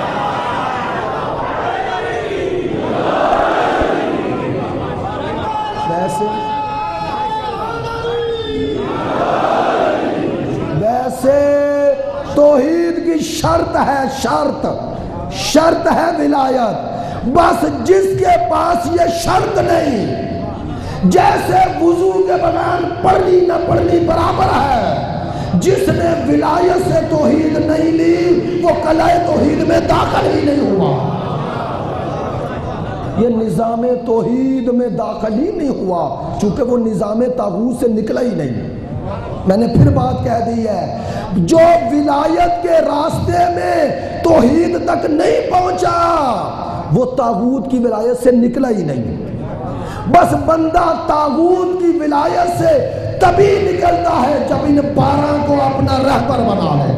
ویسے توحید کی شرط ہے، شرط ہے ولایت، بس جس کے پاس یہ شرط نہیں، جیسے وضو کے بغیر پڑھنی نہ پڑھنی برابر ہے، جس نے ولایت سے توحید نہیں لی وہ قلعہ توحید میں داخل ہی نہیں ہوا، یہ نظام توحید میں داخل ہی نہیں ہوا، چونکہ وہ نظام طاغوت سے نکلا ہی نہیں۔ میں نے پھر بات کہہ دی ہے، جو ولایت کے راستے میں توحید تک نہیں پہنچا وہ طاغوت کی ولایت سے نکلا ہی نہیں۔ بس بندہ طاغوت کی ولایت سے تبھی نکلتا ہے جب ان 12 کو اپنا رہبر بنا لے،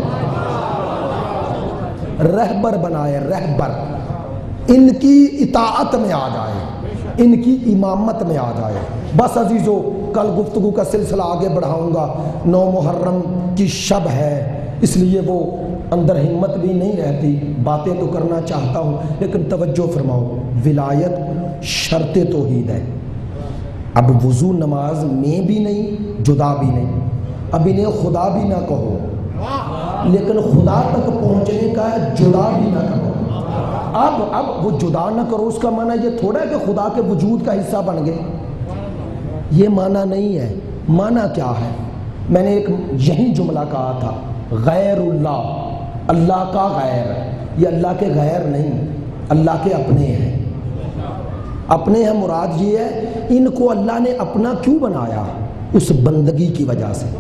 رہبر بنائے، رہبر ان کی اطاعت میں آ جائے، ان کی امامت میں آ جائے۔ بس عزیزو کل گفتگو کا سلسلہ آگے بڑھاؤں گا، 9 محرم کی شب ہے، اس لیے وہ اندر ہمت بھی نہیں رہتی، باتیں تو کرنا چاہتا ہوں لیکن توجہ فرماؤ، ولایت شرط توحید ہے۔ اب وضو نماز میں بھی نہیں جدا بھی نہیں، اب انہیں خدا بھی نہ کہو لیکن خدا تک پہنچنے کا جدا بھی نہ کہو۔ اب وہ جدا نہ کرو، اس کا معنی یہ تھوڑا ہے کہ خدا کے وجود کا حصہ بن گئے، یہ معنی نہیں ہے۔ معنی کیا ہے؟ میں نے ایک یہی جملہ کہا تھا، غیر اللہ، اللہ کا غیر، یہ اللہ کے غیر نہیں، اللہ کے اپنے ہیں۔ اپنے ہیں مراد یہ ہے ان کو اللہ نے اپنا کیوں بنایا؟ اس بندگی کی وجہ سے۔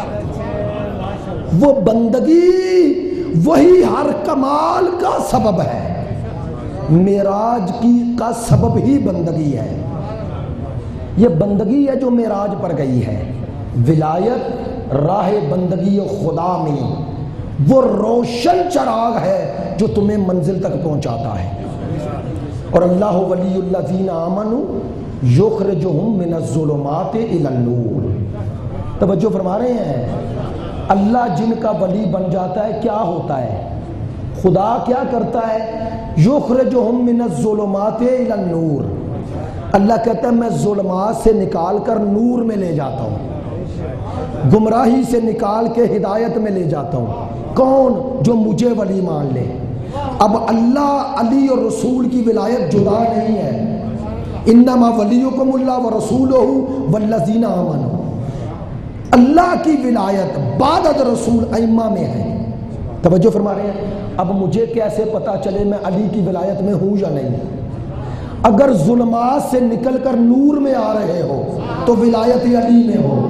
وہ بندگی وہی ہر کمال کا سبب ہے، معراج کا سبب ہی بندگی ہے۔ یہ بندگی ہے جو معراج پر گئی ہے۔ ولایت راہ بندگی خدا میں وہ روشن چراغ ہے جو تمہیں منزل تک پہنچاتا ہے۔ اور اللہ ولی الذین آمنوا یخرجہم من الظلمات الی النور۔ توجہ فرما رہے ہیں؟ اللہ جن کا ولی بن جاتا ہے کیا ہوتا ہے؟ خدا کیا کرتا ہے؟ یخرجہم من الظلمات الی النور۔ اللہ کہتا ہے میں ظلمات سے نکال کر نور میں لے جاتا ہوں، گمراہی سے نکال کے ہدایت میں لے جاتا ہوں۔ کون؟ جو مجھے ولی مان لے۔ اب اللہ، علی اور رسول کی ولایت جدا نہیں ہے۔ انما ولیکم اللہ ورسولہ والذین آمنوا۔ اللہ کی ولایت بعد رسول ائمہ میں ہے۔ توجہ فرما رہے ہیں؟ اب مجھے کیسے پتا چلے میں علی کی ولایت میں ہوں یا نہیں؟ اگر ظلمات سے نکل کر نور میں آ رہے ہو تو ولایت علی میں ہو۔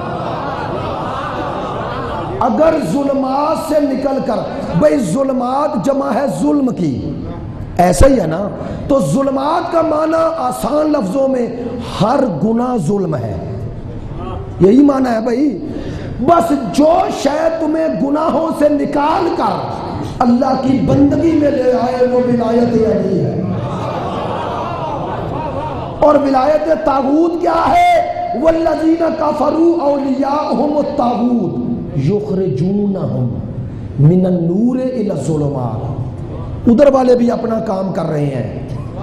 اگر ظلمات سے نکل کر، بھئی ظلمات جمع ہے ظلم کی، ایسا ہی ہے نا؟ تو ظلمات کا معنی آسان لفظوں میں ہر گناہ ظلم ہے، یہی معنی ہے بھئی۔ بس جو شاید تمہیں گناہوں سے نکال کر اللہ کی بندگی میں لے آئے وہ ولایت علی ہے۔ اور ولایت طاغوت کیا ہے؟ والذین کفروا اولیاءہم الطاغوت یخرجونہم من النور الی الظلمات۔ ادھر والے بھی اپنا کام کر رہے ہیں،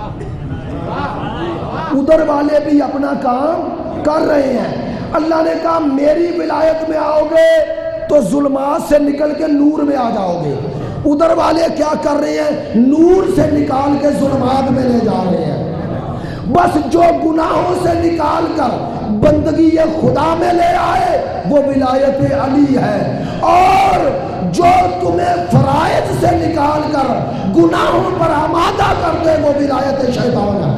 ادھر والے بھی اپنا کام کر رہے ہیں۔ اللہ نے کہا میری ولایت میں آؤ گے تو ظلمات سے نکل کے نور میں آ جاؤ گے۔ ادھر والے کیا کر رہے ہیں؟ نور سے نکال کے ظلمات میں لے جا رہے ہیں۔ بس جو گناہوں سے نکال کر بندگی خدا میں لے آئے وہ ولایت علی ہے، اور جو تمہیں فرائض سے نکال کر گناہوں پر آمادہ کر دے وہ ولایت شیطان ہے،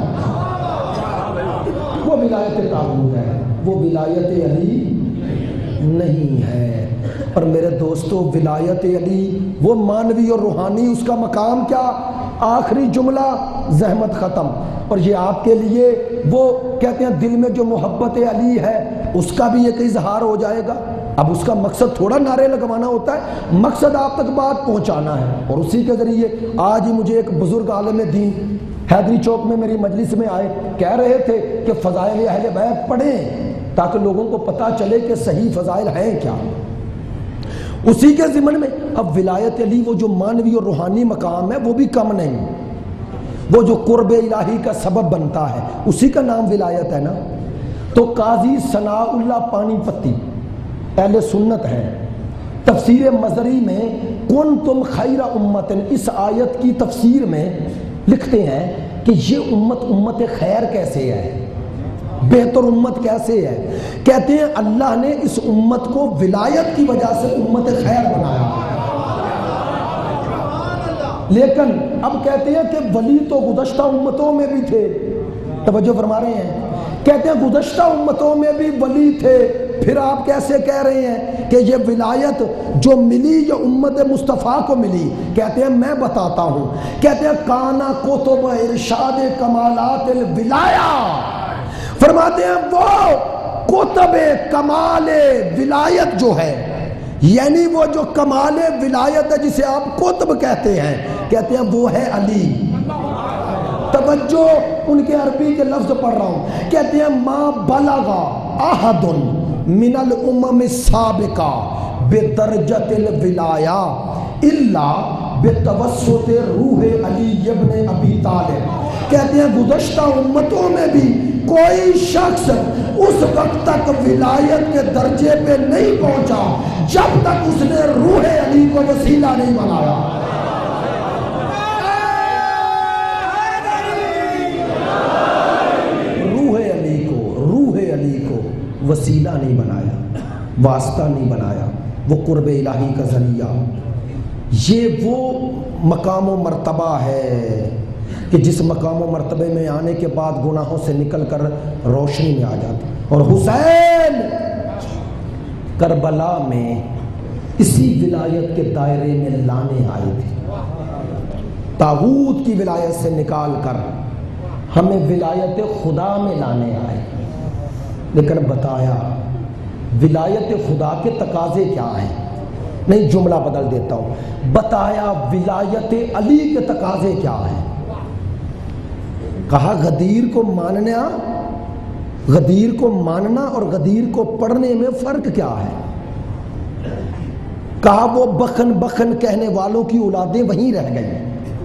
وہ ولایت طاغوت ہے، وہ ولایت علی نہیں ہے۔ اور میرے دوستو ولایت علی وہ مانوی اور روحانی، اس کا مقام کیا؟ آخری جملہ، زحمت ختم۔ اور یہ آپ کے لیے وہ کہتے ہیں دل میں جو محبت علی ہے اس کا بھی ایک اظہار ہو جائے گا۔ اب اس کا مقصد تھوڑا نعرے لگوانا ہوتا ہے، مقصد آپ تک بات پہنچانا ہے، اور اسی کے ذریعے آج ہی مجھے ایک بزرگ عالم دین حیدری چوک میں میری مجلس میں آئے، کہہ رہے تھے کہ فضائل اہل بیت پڑھیں تاکہ لوگوں کو پتہ چلے کہ صحیح فضائل ہیں کیا۔ اسی کے ضمن میں اب ولایت علی وہ جو مانوی اور روحانی مقام ہے وہ بھی کم نہیں، وہ جو قرب الہی کا سبب بنتا ہے اسی کا نام ولایت ہے نا۔ تو قاضی ثناء اللہ پانی پتی اہل سنت ہے، تفسیر مزری میں کنتم خیر امت، اس آیت کی تفسیر میں لکھتے ہیں کہ یہ امت خیر کیسے ہے، بہتر امت کیسے ہے؟ کہتے ہیں اللہ نے اس امت کو ولایت کی وجہ سے امت خیر بنایا۔ لیکن اب کہتے ہیں کہ ولی تو گزشتہ امتوں میں بھی تھے، توجہ فرما رہے ہیں؟ کہتے ہیں گزشتہ امتوں میں بھی ولی تھے، پھر آپ کیسے کہہ رہے ہیں کہ یہ ولایت جو ملی یہ امت مصطفیٰ کو ملی؟ کہتے ہیں میں بتاتا ہوں، کہتے ہیں کانا کتب ارشاد کمالات الولایہ، فرماتے ہیں وہ کتب کمال ولایت جو ہے، یعنی وہ جو کمال ولایت ہے جسے آپ کتب کہتے ہیں، کہتے ہیں وہ ہے علی۔ توجہ، ان کے عربی کے لفظ پڑھ رہا ہوں، کہتے ہیں ما بلغ احد من الامم السابقہ بدرجۃ الولایہ الا بتوسط روح علی ابن ابی طالب۔ کہتے ہیں گزشتہ امتوں میں بھی کوئی شخص اس وقت تک ولایت کے درجے پہ نہیں پہنچا جب تک اس نے روح علی کو وسیلہ نہیں بنایا۔ وسیلہ نہیں بنایا، واسطہ نہیں بنایا، وہ قرب الہی کا ذریعہ۔ یہ وہ مقام و مرتبہ ہے کہ جس مقام و مرتبے میں آنے کے بعد گناہوں سے نکل کر روشنی میں آ جاتا۔ اور حسین کربلا میں اسی ولایت کے دائرے میں لانے آئے تھے، طاغوت کی ولایت سے نکال کر ہمیں ولایت خدا میں لانے آئے، لیکن بتایا ولایت خدا کے تقاضے کیا ہیں؟ نہیں، جملہ بدل دیتا ہوں، بتایا ولایت علی کے تقاضے کیا ہیں؟ کہا غدیر کو ماننا اور غدیر کو پڑھنے میں فرق کیا ہے؟ کہا وہ بخن بخن کہنے والوں کی اولادیں وہیں رہ گئی،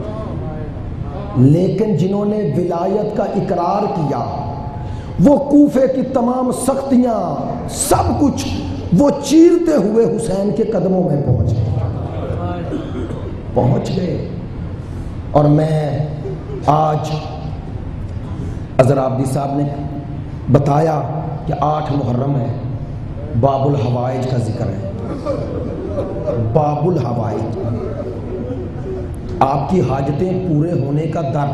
لیکن جنہوں نے ولایت کا اقرار کیا وہ کوفے کی تمام سختیاں سب کچھ وہ چیرتے ہوئے حسین کے قدموں میں پہنچ گئے۔ اور میں آج عبدی صاحب نے بتایا کہ 8 محرم ہے، باب الحوائج کا ذکر ہے۔ باب الحوائج، آپ کی حاجتیں پورے ہونے کا در،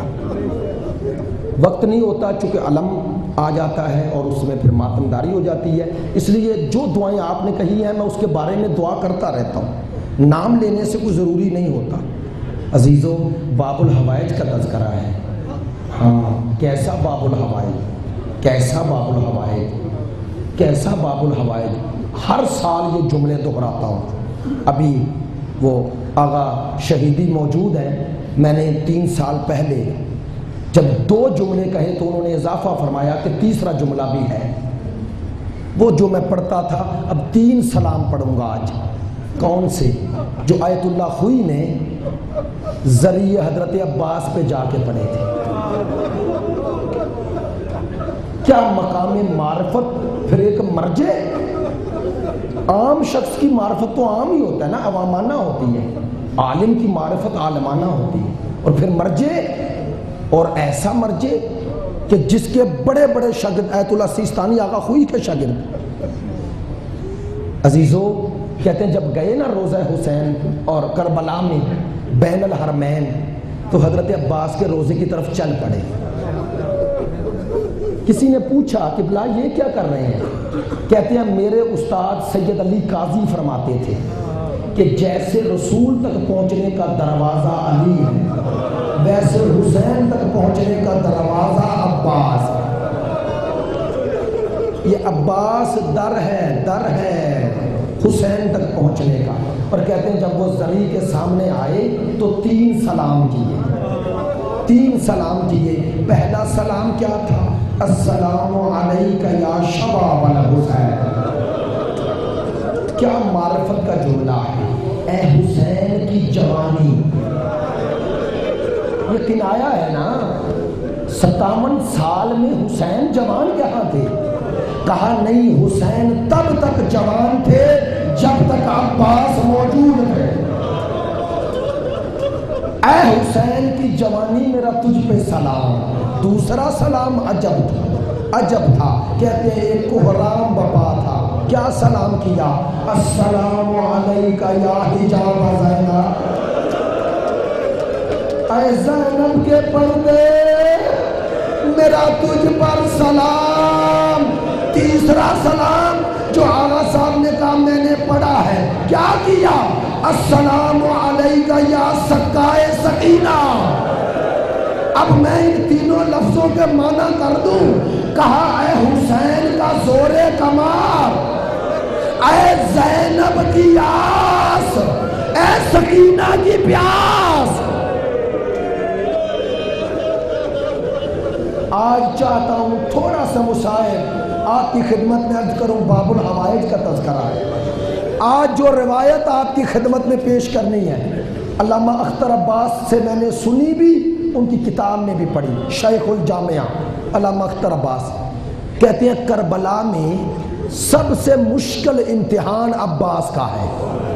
وقت نہیں ہوتا چونکہ علم آ جاتا ہے اور اس میں پھر ماتمداری ہو جاتی ہے، اس لیے جو دعائیں آپ نے کہی ہیں میں اس کے بارے میں دعا کرتا رہتا ہوں، نام لینے سے کوئی ضروری نہیں ہوتا۔ عزیزو، باب الحوائج کا تذکرہ ہے۔ ہاں، کیسا باب الحوائج، کیسا باب الحوائج، کیسا باب الحوائج۔ ہر سال یہ جملے دہراتا ہوں۔ ابھی وہ آغا شہیدی موجود ہیں، میں نے 3 سال پہلے جب 2 جملے کہے تو انہوں نے اضافہ فرمایا کہ تیسرا جملہ بھی ہے۔ وہ جو میں پڑھتا تھا اب 3 سلام پڑھوں گا آج۔ کون سے؟ جو آیت اللہ خوئی نے ذریعہ حضرت عباس پہ جا کے پڑھے تھے۔ کیا مقام معرفت، پھر ایک مرجع، عام شخص کی معرفت تو عام ہی ہوتا ہے نا، عوامانہ ہوتی ہے، عالم کی معرفت عالمانہ ہوتی ہے، اور پھر مرجع، اور ایسا مرجع کہ جس کے بڑے بڑے شاگرد آیت اللہ سیستانی آقا خوئی کے شاگرد۔ عزیزو، کہتے ہیں جب گئے نا روضہ حسین اور کربلا میں بین الحرمین تو حضرت عباس کے روضے کی طرف چل پڑے۔ کسی نے پوچھا کہ بلا یہ کیا کر رہے ہیں؟ کہتے ہیں میرے استاد سید علی قاضی فرماتے تھے کہ جیسے رسول تک پہنچنے کا دروازہ علی ہے ویسے حسین تک پہنچنے کا دروازہ عباس۔ یہ عباس در ہے حسین تک پہنچنے کا۔ اور کہتے ہیں جب وہ زری کے سامنے آئے تو 3 سلام کیے۔ پہلا سلام کیا تھا؟ السلام علیکہ یا شباب الحسین۔ کیا معرفت کا جملہ ہے، اے حسین کی جوانی۔ یہ کنایا ہے نا، 57 سال میں حسین جوان کہاں تھے؟ کہا نہیں، حسین تب تک جوان تھے جب تک عباس موجود تھے۔ اے حسین کی جوانی میرا تجھ پہ سلام۔ دوسرا سلام عجب تھا، کہتے ہیں ایک کوہرام بپا تھا، کیا سلام کیا؟ السلام علیکہ یا حجاب زینب، اے زینب کے پردے میرا تجھ پر سلام۔ تیسرا سلام جو آغا صاحب نے کہا میں نے پڑھا ہے، کیا کیا؟ السلام علیکہ یا سقائے سکینہ۔ اب میں ان تینوں لفظوں کے معنی کر دوں۔ کہا اے حسین کا زور کمار، اے زینب کی آس، اے سکینہ کی پیاس۔ آج چاہتا ہوں تھوڑا سا مصائب آپ کی خدمت میں عرض کروں، باب الحوائج کا تذکرہ ہے۔ آج جو روایت آپ کی خدمت میں پیش کرنی ہے علامہ اختر عباس سے میں نے سنی بھی، ان کی کتاب میں بھی پڑھی، شیخ الجامعہ علامہ اختر عباس کہتے ہیں کربلا میں سب سے مشکل امتحان عباس کا ہے۔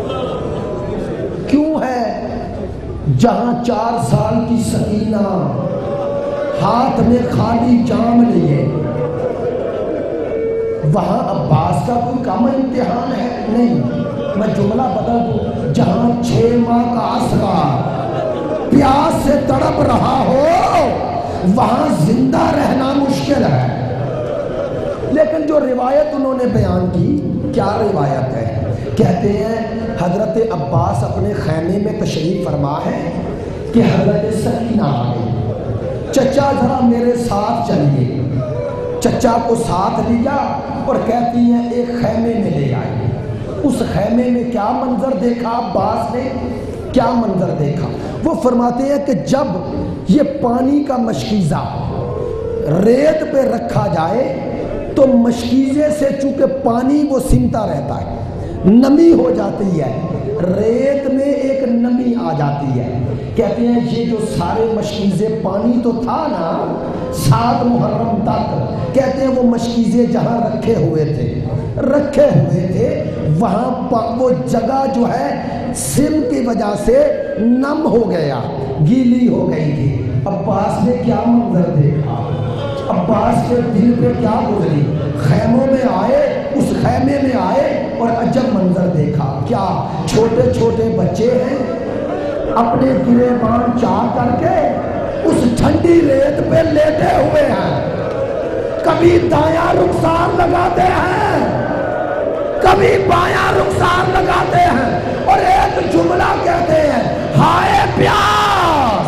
کیوں ہے؟ جہاں 4 سال کی سکینہ ہاتھ میں خالی جام لیے وہاں عباس کا کوئی کم امتحان ہے؟ نہیں. میں جملہ بتا دوں، جہاں 6 ماہ کا عسکر پیاس سے تڑپ رہا ہو وہاں زندہ رہنا مشکل ہے. لیکن جو روایت انہوں نے بیان کی، کیا روایت ہے؟ کہتے ہیں حضرت عباس اپنے خیمے میں تشریف فرما ہے کہ حضرت سکینہ آ گئی، چچا ذرا میرے ساتھ چلیے. چچا کو ساتھ لیا اور کہتی ہیں ایک خیمے میں لے آئی. اس خیمے میں کیا منظر دیکھا عباس نے؟ کیا منظر دیکھا؟ وہ فرماتے ہیں کہ جب یہ پانی کا مشکیزہ ریت پہ رکھا جائے تو مشکیزے سے چونکہ پانی وہ سمتا رہتا ہے، نمی ہو جاتی ہے، ریت میں ایک نمی آ جاتی ہے. کہتے ہیں یہ جو سارے مشکیزے پانی تو تھا نا 7 محرم تک، کہتے ہیں وہ مشکیزے جہاں رکھے ہوئے تھے وہاں وہ جگہ جو ہے سم کی وجہ سے نم ہو گیا، گیلی ہو گئی تھی. عباس نے کیا منظر دیکھا؟ عباس کے دل پہ کیا گزری؟ خیموں میں آئے، اس خیمے میں آئے اور عجب منظر دیکھا. کیا چھوٹے چھوٹے بچے ہیں اپنے گریبان چاہ کر کے اس ٹھنڈی ریت پہ لیٹے ہوئے ہیں، کبھی دایاں رخسار لگاتے ہیں کبھی بایاں رخسار لگاتے ہیں اور ایک جملہ کہتے ہیں ہائے پیاس.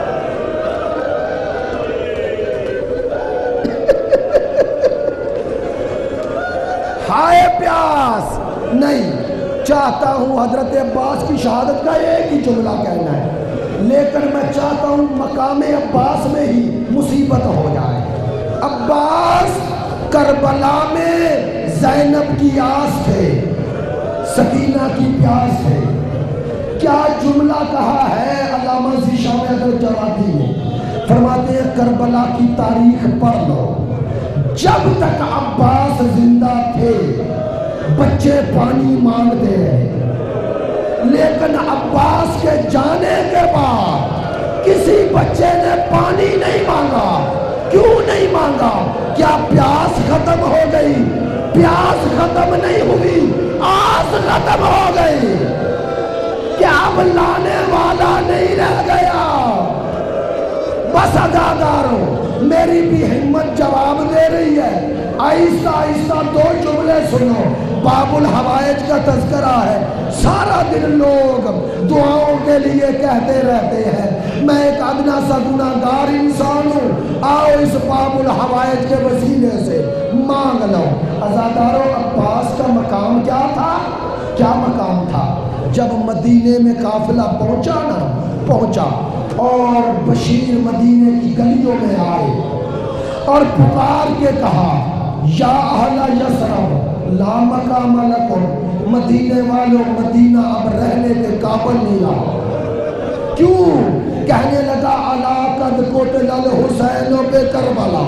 ہائے پیاس. نہیں چاہتا ہوں حضرت عباس کی شہادت کا ایک ہی جملہ کہنا ہے، لیکن میں چاہتا ہوں مقام عباس میں ہی مصیبت ہو جائے. عباس کربلا میں زینب کی آس تھے، سکینہ کی پیاس تھے. کیا جملہ کہا ہے علامہ ذیشان الجوادی نے؟ فرماتے ہیں کربلا کی تاریخ پڑھ لو، جب تک عباس زندہ تھے بچے پانی مانگتے رہے، لیکن عباس کے جانے کے بعد کسی بچے نے پانی نہیں مانگا. کیوں نہیں مانگا؟ کیا پیاس ختم ہو گئی؟ پیاس ختم نہیں ہوئی، آس ختم ہو گئی. کیا اب لانے والا نہیں رہ گیا؟ بس عزاداروں میری بھی ہمت جواب دے رہی ہے. آہستہ آہستہ 2 جملے سنو. باب الحوائج کا تذکرہ ہے، سارا دن لوگ دعاؤں کے لیے کہتے رہتے ہیں میں ایک ادنا سا گناہگار انسان ہوں، آؤ اس باب الحوائج کے وسیلے سے مانگ لو. عزاداروں عباس کا مقام کیا تھا؟ کیا مقام تھا؟ جب مدینے میں قافلہ پہنچا اور بشیر مدینے کی گلیوں میں آئے اور پکار کے کہا یا اہل یثرب لا مقام لکم، مدینے والوں مدینہ اب رہنے کے قابل نہیں رہا. کیوں؟ کہنے لگا الا قد قتل الحسین بکربلا،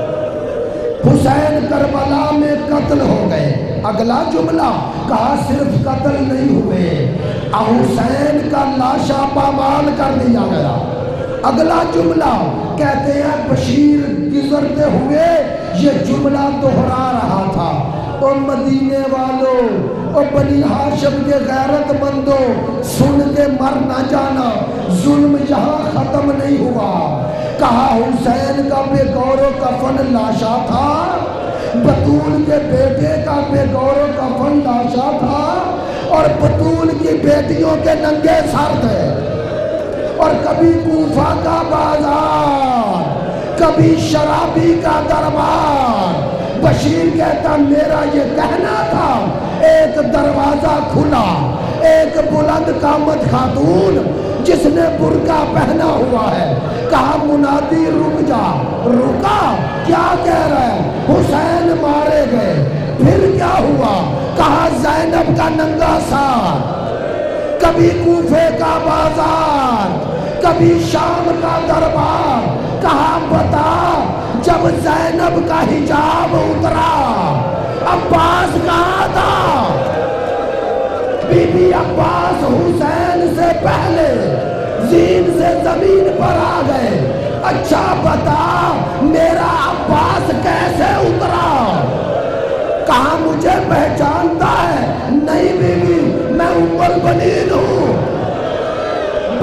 حسین کربلا میں قتل ہو گئے. اگلا جملہ کہا صرف قتل نہیں ہوئے، حسین کا لاشا پامال کر دیا گیا. اگلا جملہ کہتے ہیں بشیر گزرتے ہوئے یہ جملہ دہرا رہا تھا او مدینے والوں، او بنی ہاشم کے غیرت مندوں، سن کے مر نہ جانا، ظلم یہاں ختم نہیں ہوا. کہا حسین کا بے گور و کفن لاشا تھا، بطول کے بیٹے کا بے گور و کفن لاشا تھا، اور بطول کی بیٹیوں کے ننگے سر تھے. اور کبھی کوفہ کا بازار، کبھی شرابی کا دربار. بشیر کہتا میرا یہ کہنا تھا، ایک دروازہ کھلا، ایک بلند قامت خاتون جس نے برقع پہنا ہوا ہے، کہا منادی رک جا. رکا، کیا کہہ رہا ہے؟ حسین مارے گئے. پھر کیا ہوا؟ کہا زینب کا ننگا سار. کبھی کوفے کا بازار، کبھی شام کا دربار. کہا بتا جب زینب کا حجاب اترا عباس کہاں تھا؟ بی بی عباس حسین سے پہلے زین سے زمین پر آ گئے. اچھا بتا میرا عباس کیسے اترا؟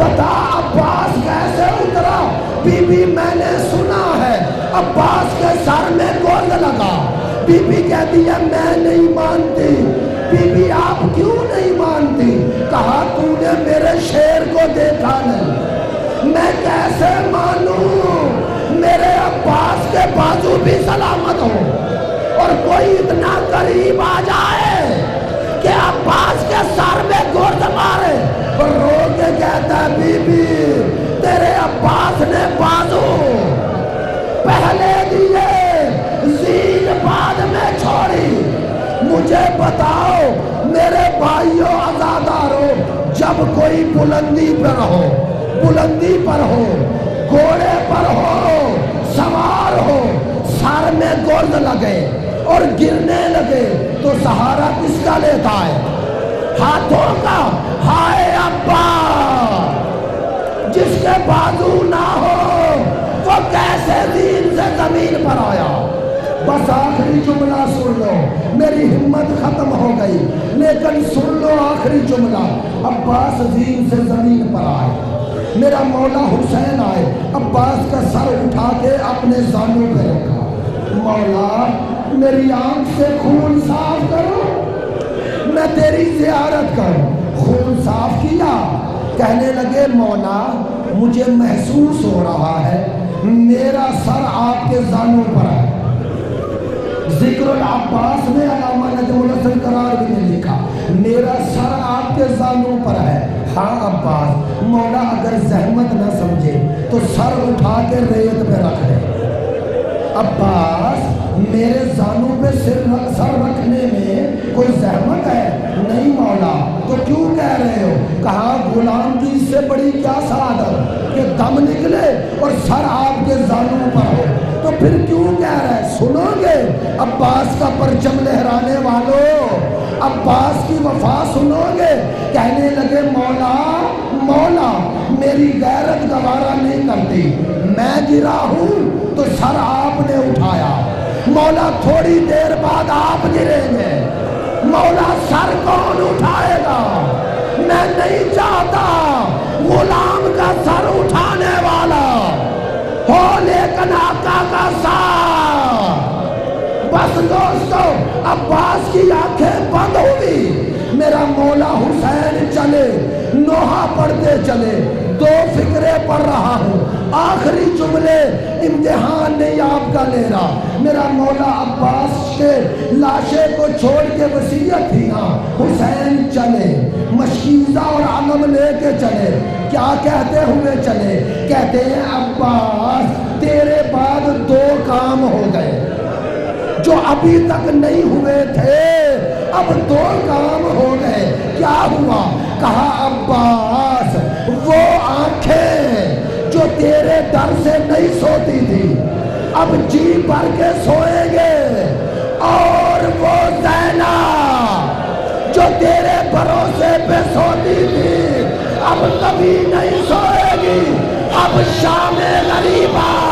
بتا عباس کیسے اترا؟ بی بی میں نے سنا ہے عباس کے سر میں گرد لگا۔ بی بی کہتی ہے میں نہیں مانتی۔ بی بی آپ کیوں نہیں مانتی؟ کہا تو نے میرے شیر کو دیکھا نہیں۔ میں کیسے مانوں؟ میرے عباس کے بازو بھی سلامت ہو اور کوئی اتنا قریب آ جائے کہ عباس کے سر میں گرد مارے اور رو کے کہتا ہے بی بی تیرے عباس نے بازو پہلے دیے زین بعد میں چھوڑی۔ مجھے بتاؤ میرے بھائیوں عزادارو، جب کوئی بلندی پر ہو، بلندی پر ہو، گھوڑے پر ہو، سوار ہو، سر میں گرد لگے اور گرنے لگے تو سہارا کس کا لیتا ہے؟ ہاتھوں کا۔ ہائے ابا، جس کے بازو نہ ہو وہ کیسے دین سے زمین پر آیا؟ بس آخری جملہ سن لو، میری ہمت ختم ہو گئی لیکن سن لو آخری جملہ۔ عباس دین سے زمین پر آئے، میرا مولا حسین آئے، عباس کا سر اٹھا کے اپنے زانوں پہ رکھا۔ مولا میری آنکھ سے خون صاف کرو، میں تیری زیارت کروں۔ خون صاف کیا، کہنے لگے مولا مجھے محسوس ہو رہا ہے میرا سر آپ کے زانوں پر ہے۔ ذکر العباس میں علامہ نجم الحسن قرار بھی نے لکھا میرا سر آپ کے زانوں پر ہے۔ ہاں عباس، مولا اگر زحمت نہ سمجھے تو سر اٹھا کے ریت پہ رکھ دے۔ عباس میرے زانوں پہ سر رکھنے میں کوئی زحمت ہے؟ نہیں مولا۔ تو کیوں کہہ رہے ہو؟ کہا غلام کی اس سے بڑی کیا سعادت کہ دم نکلے اور سر آپ کے زانوں پر ہو، تو پھر کیوں کہہ رہے؟ سنو گے عباس کا پرچم لہرانے والوں، عباس کی وفا سنو گے؟ کہنے لگے مولا مولا میری غیرت گوارا نہیں کرتی، میں گرا ہوں تو سر آپ نے اٹھایا، مولا تھوڑی دیر بعد آپ گریں گے، مولا سر کون اٹھائے گا؟ میں نہیں چاہتا غلام کا سر اٹھانے والا ہو لیکن آقا کا سر۔ بس دوستو عباس کی آنکھیں بند ہوئی، میرا مولا حسین چلے، نوحہ پڑھتے چلے، دو فکرے پڑھ رہا ہوں، آخری جملے امتحان نہیں آپ کا لے رہا۔ میرا مولا عباس کے لاشے کو چھوڑ کے وصیت تھی نا، حسین چلے، مشکیزہ اور علم لے کے چلے، کیا کہتے ہوئے چلے؟ کہتے ہیں عباس تیرے بعد دو کام ہو گئے جو ابھی تک نہیں ہوئے تھے، اب دو کام ہو گئے۔ کیا ہوا؟ کہا عباس وہ آنکھیں جو تیرے در سے نہیں سوتی تھی اب جی بھر کے سوئیں گے، اور وہ زینب جو تیرے بھروسے پہ سوتی تھی اب کبھی نہیں سوئے گی، اب شام غریبہ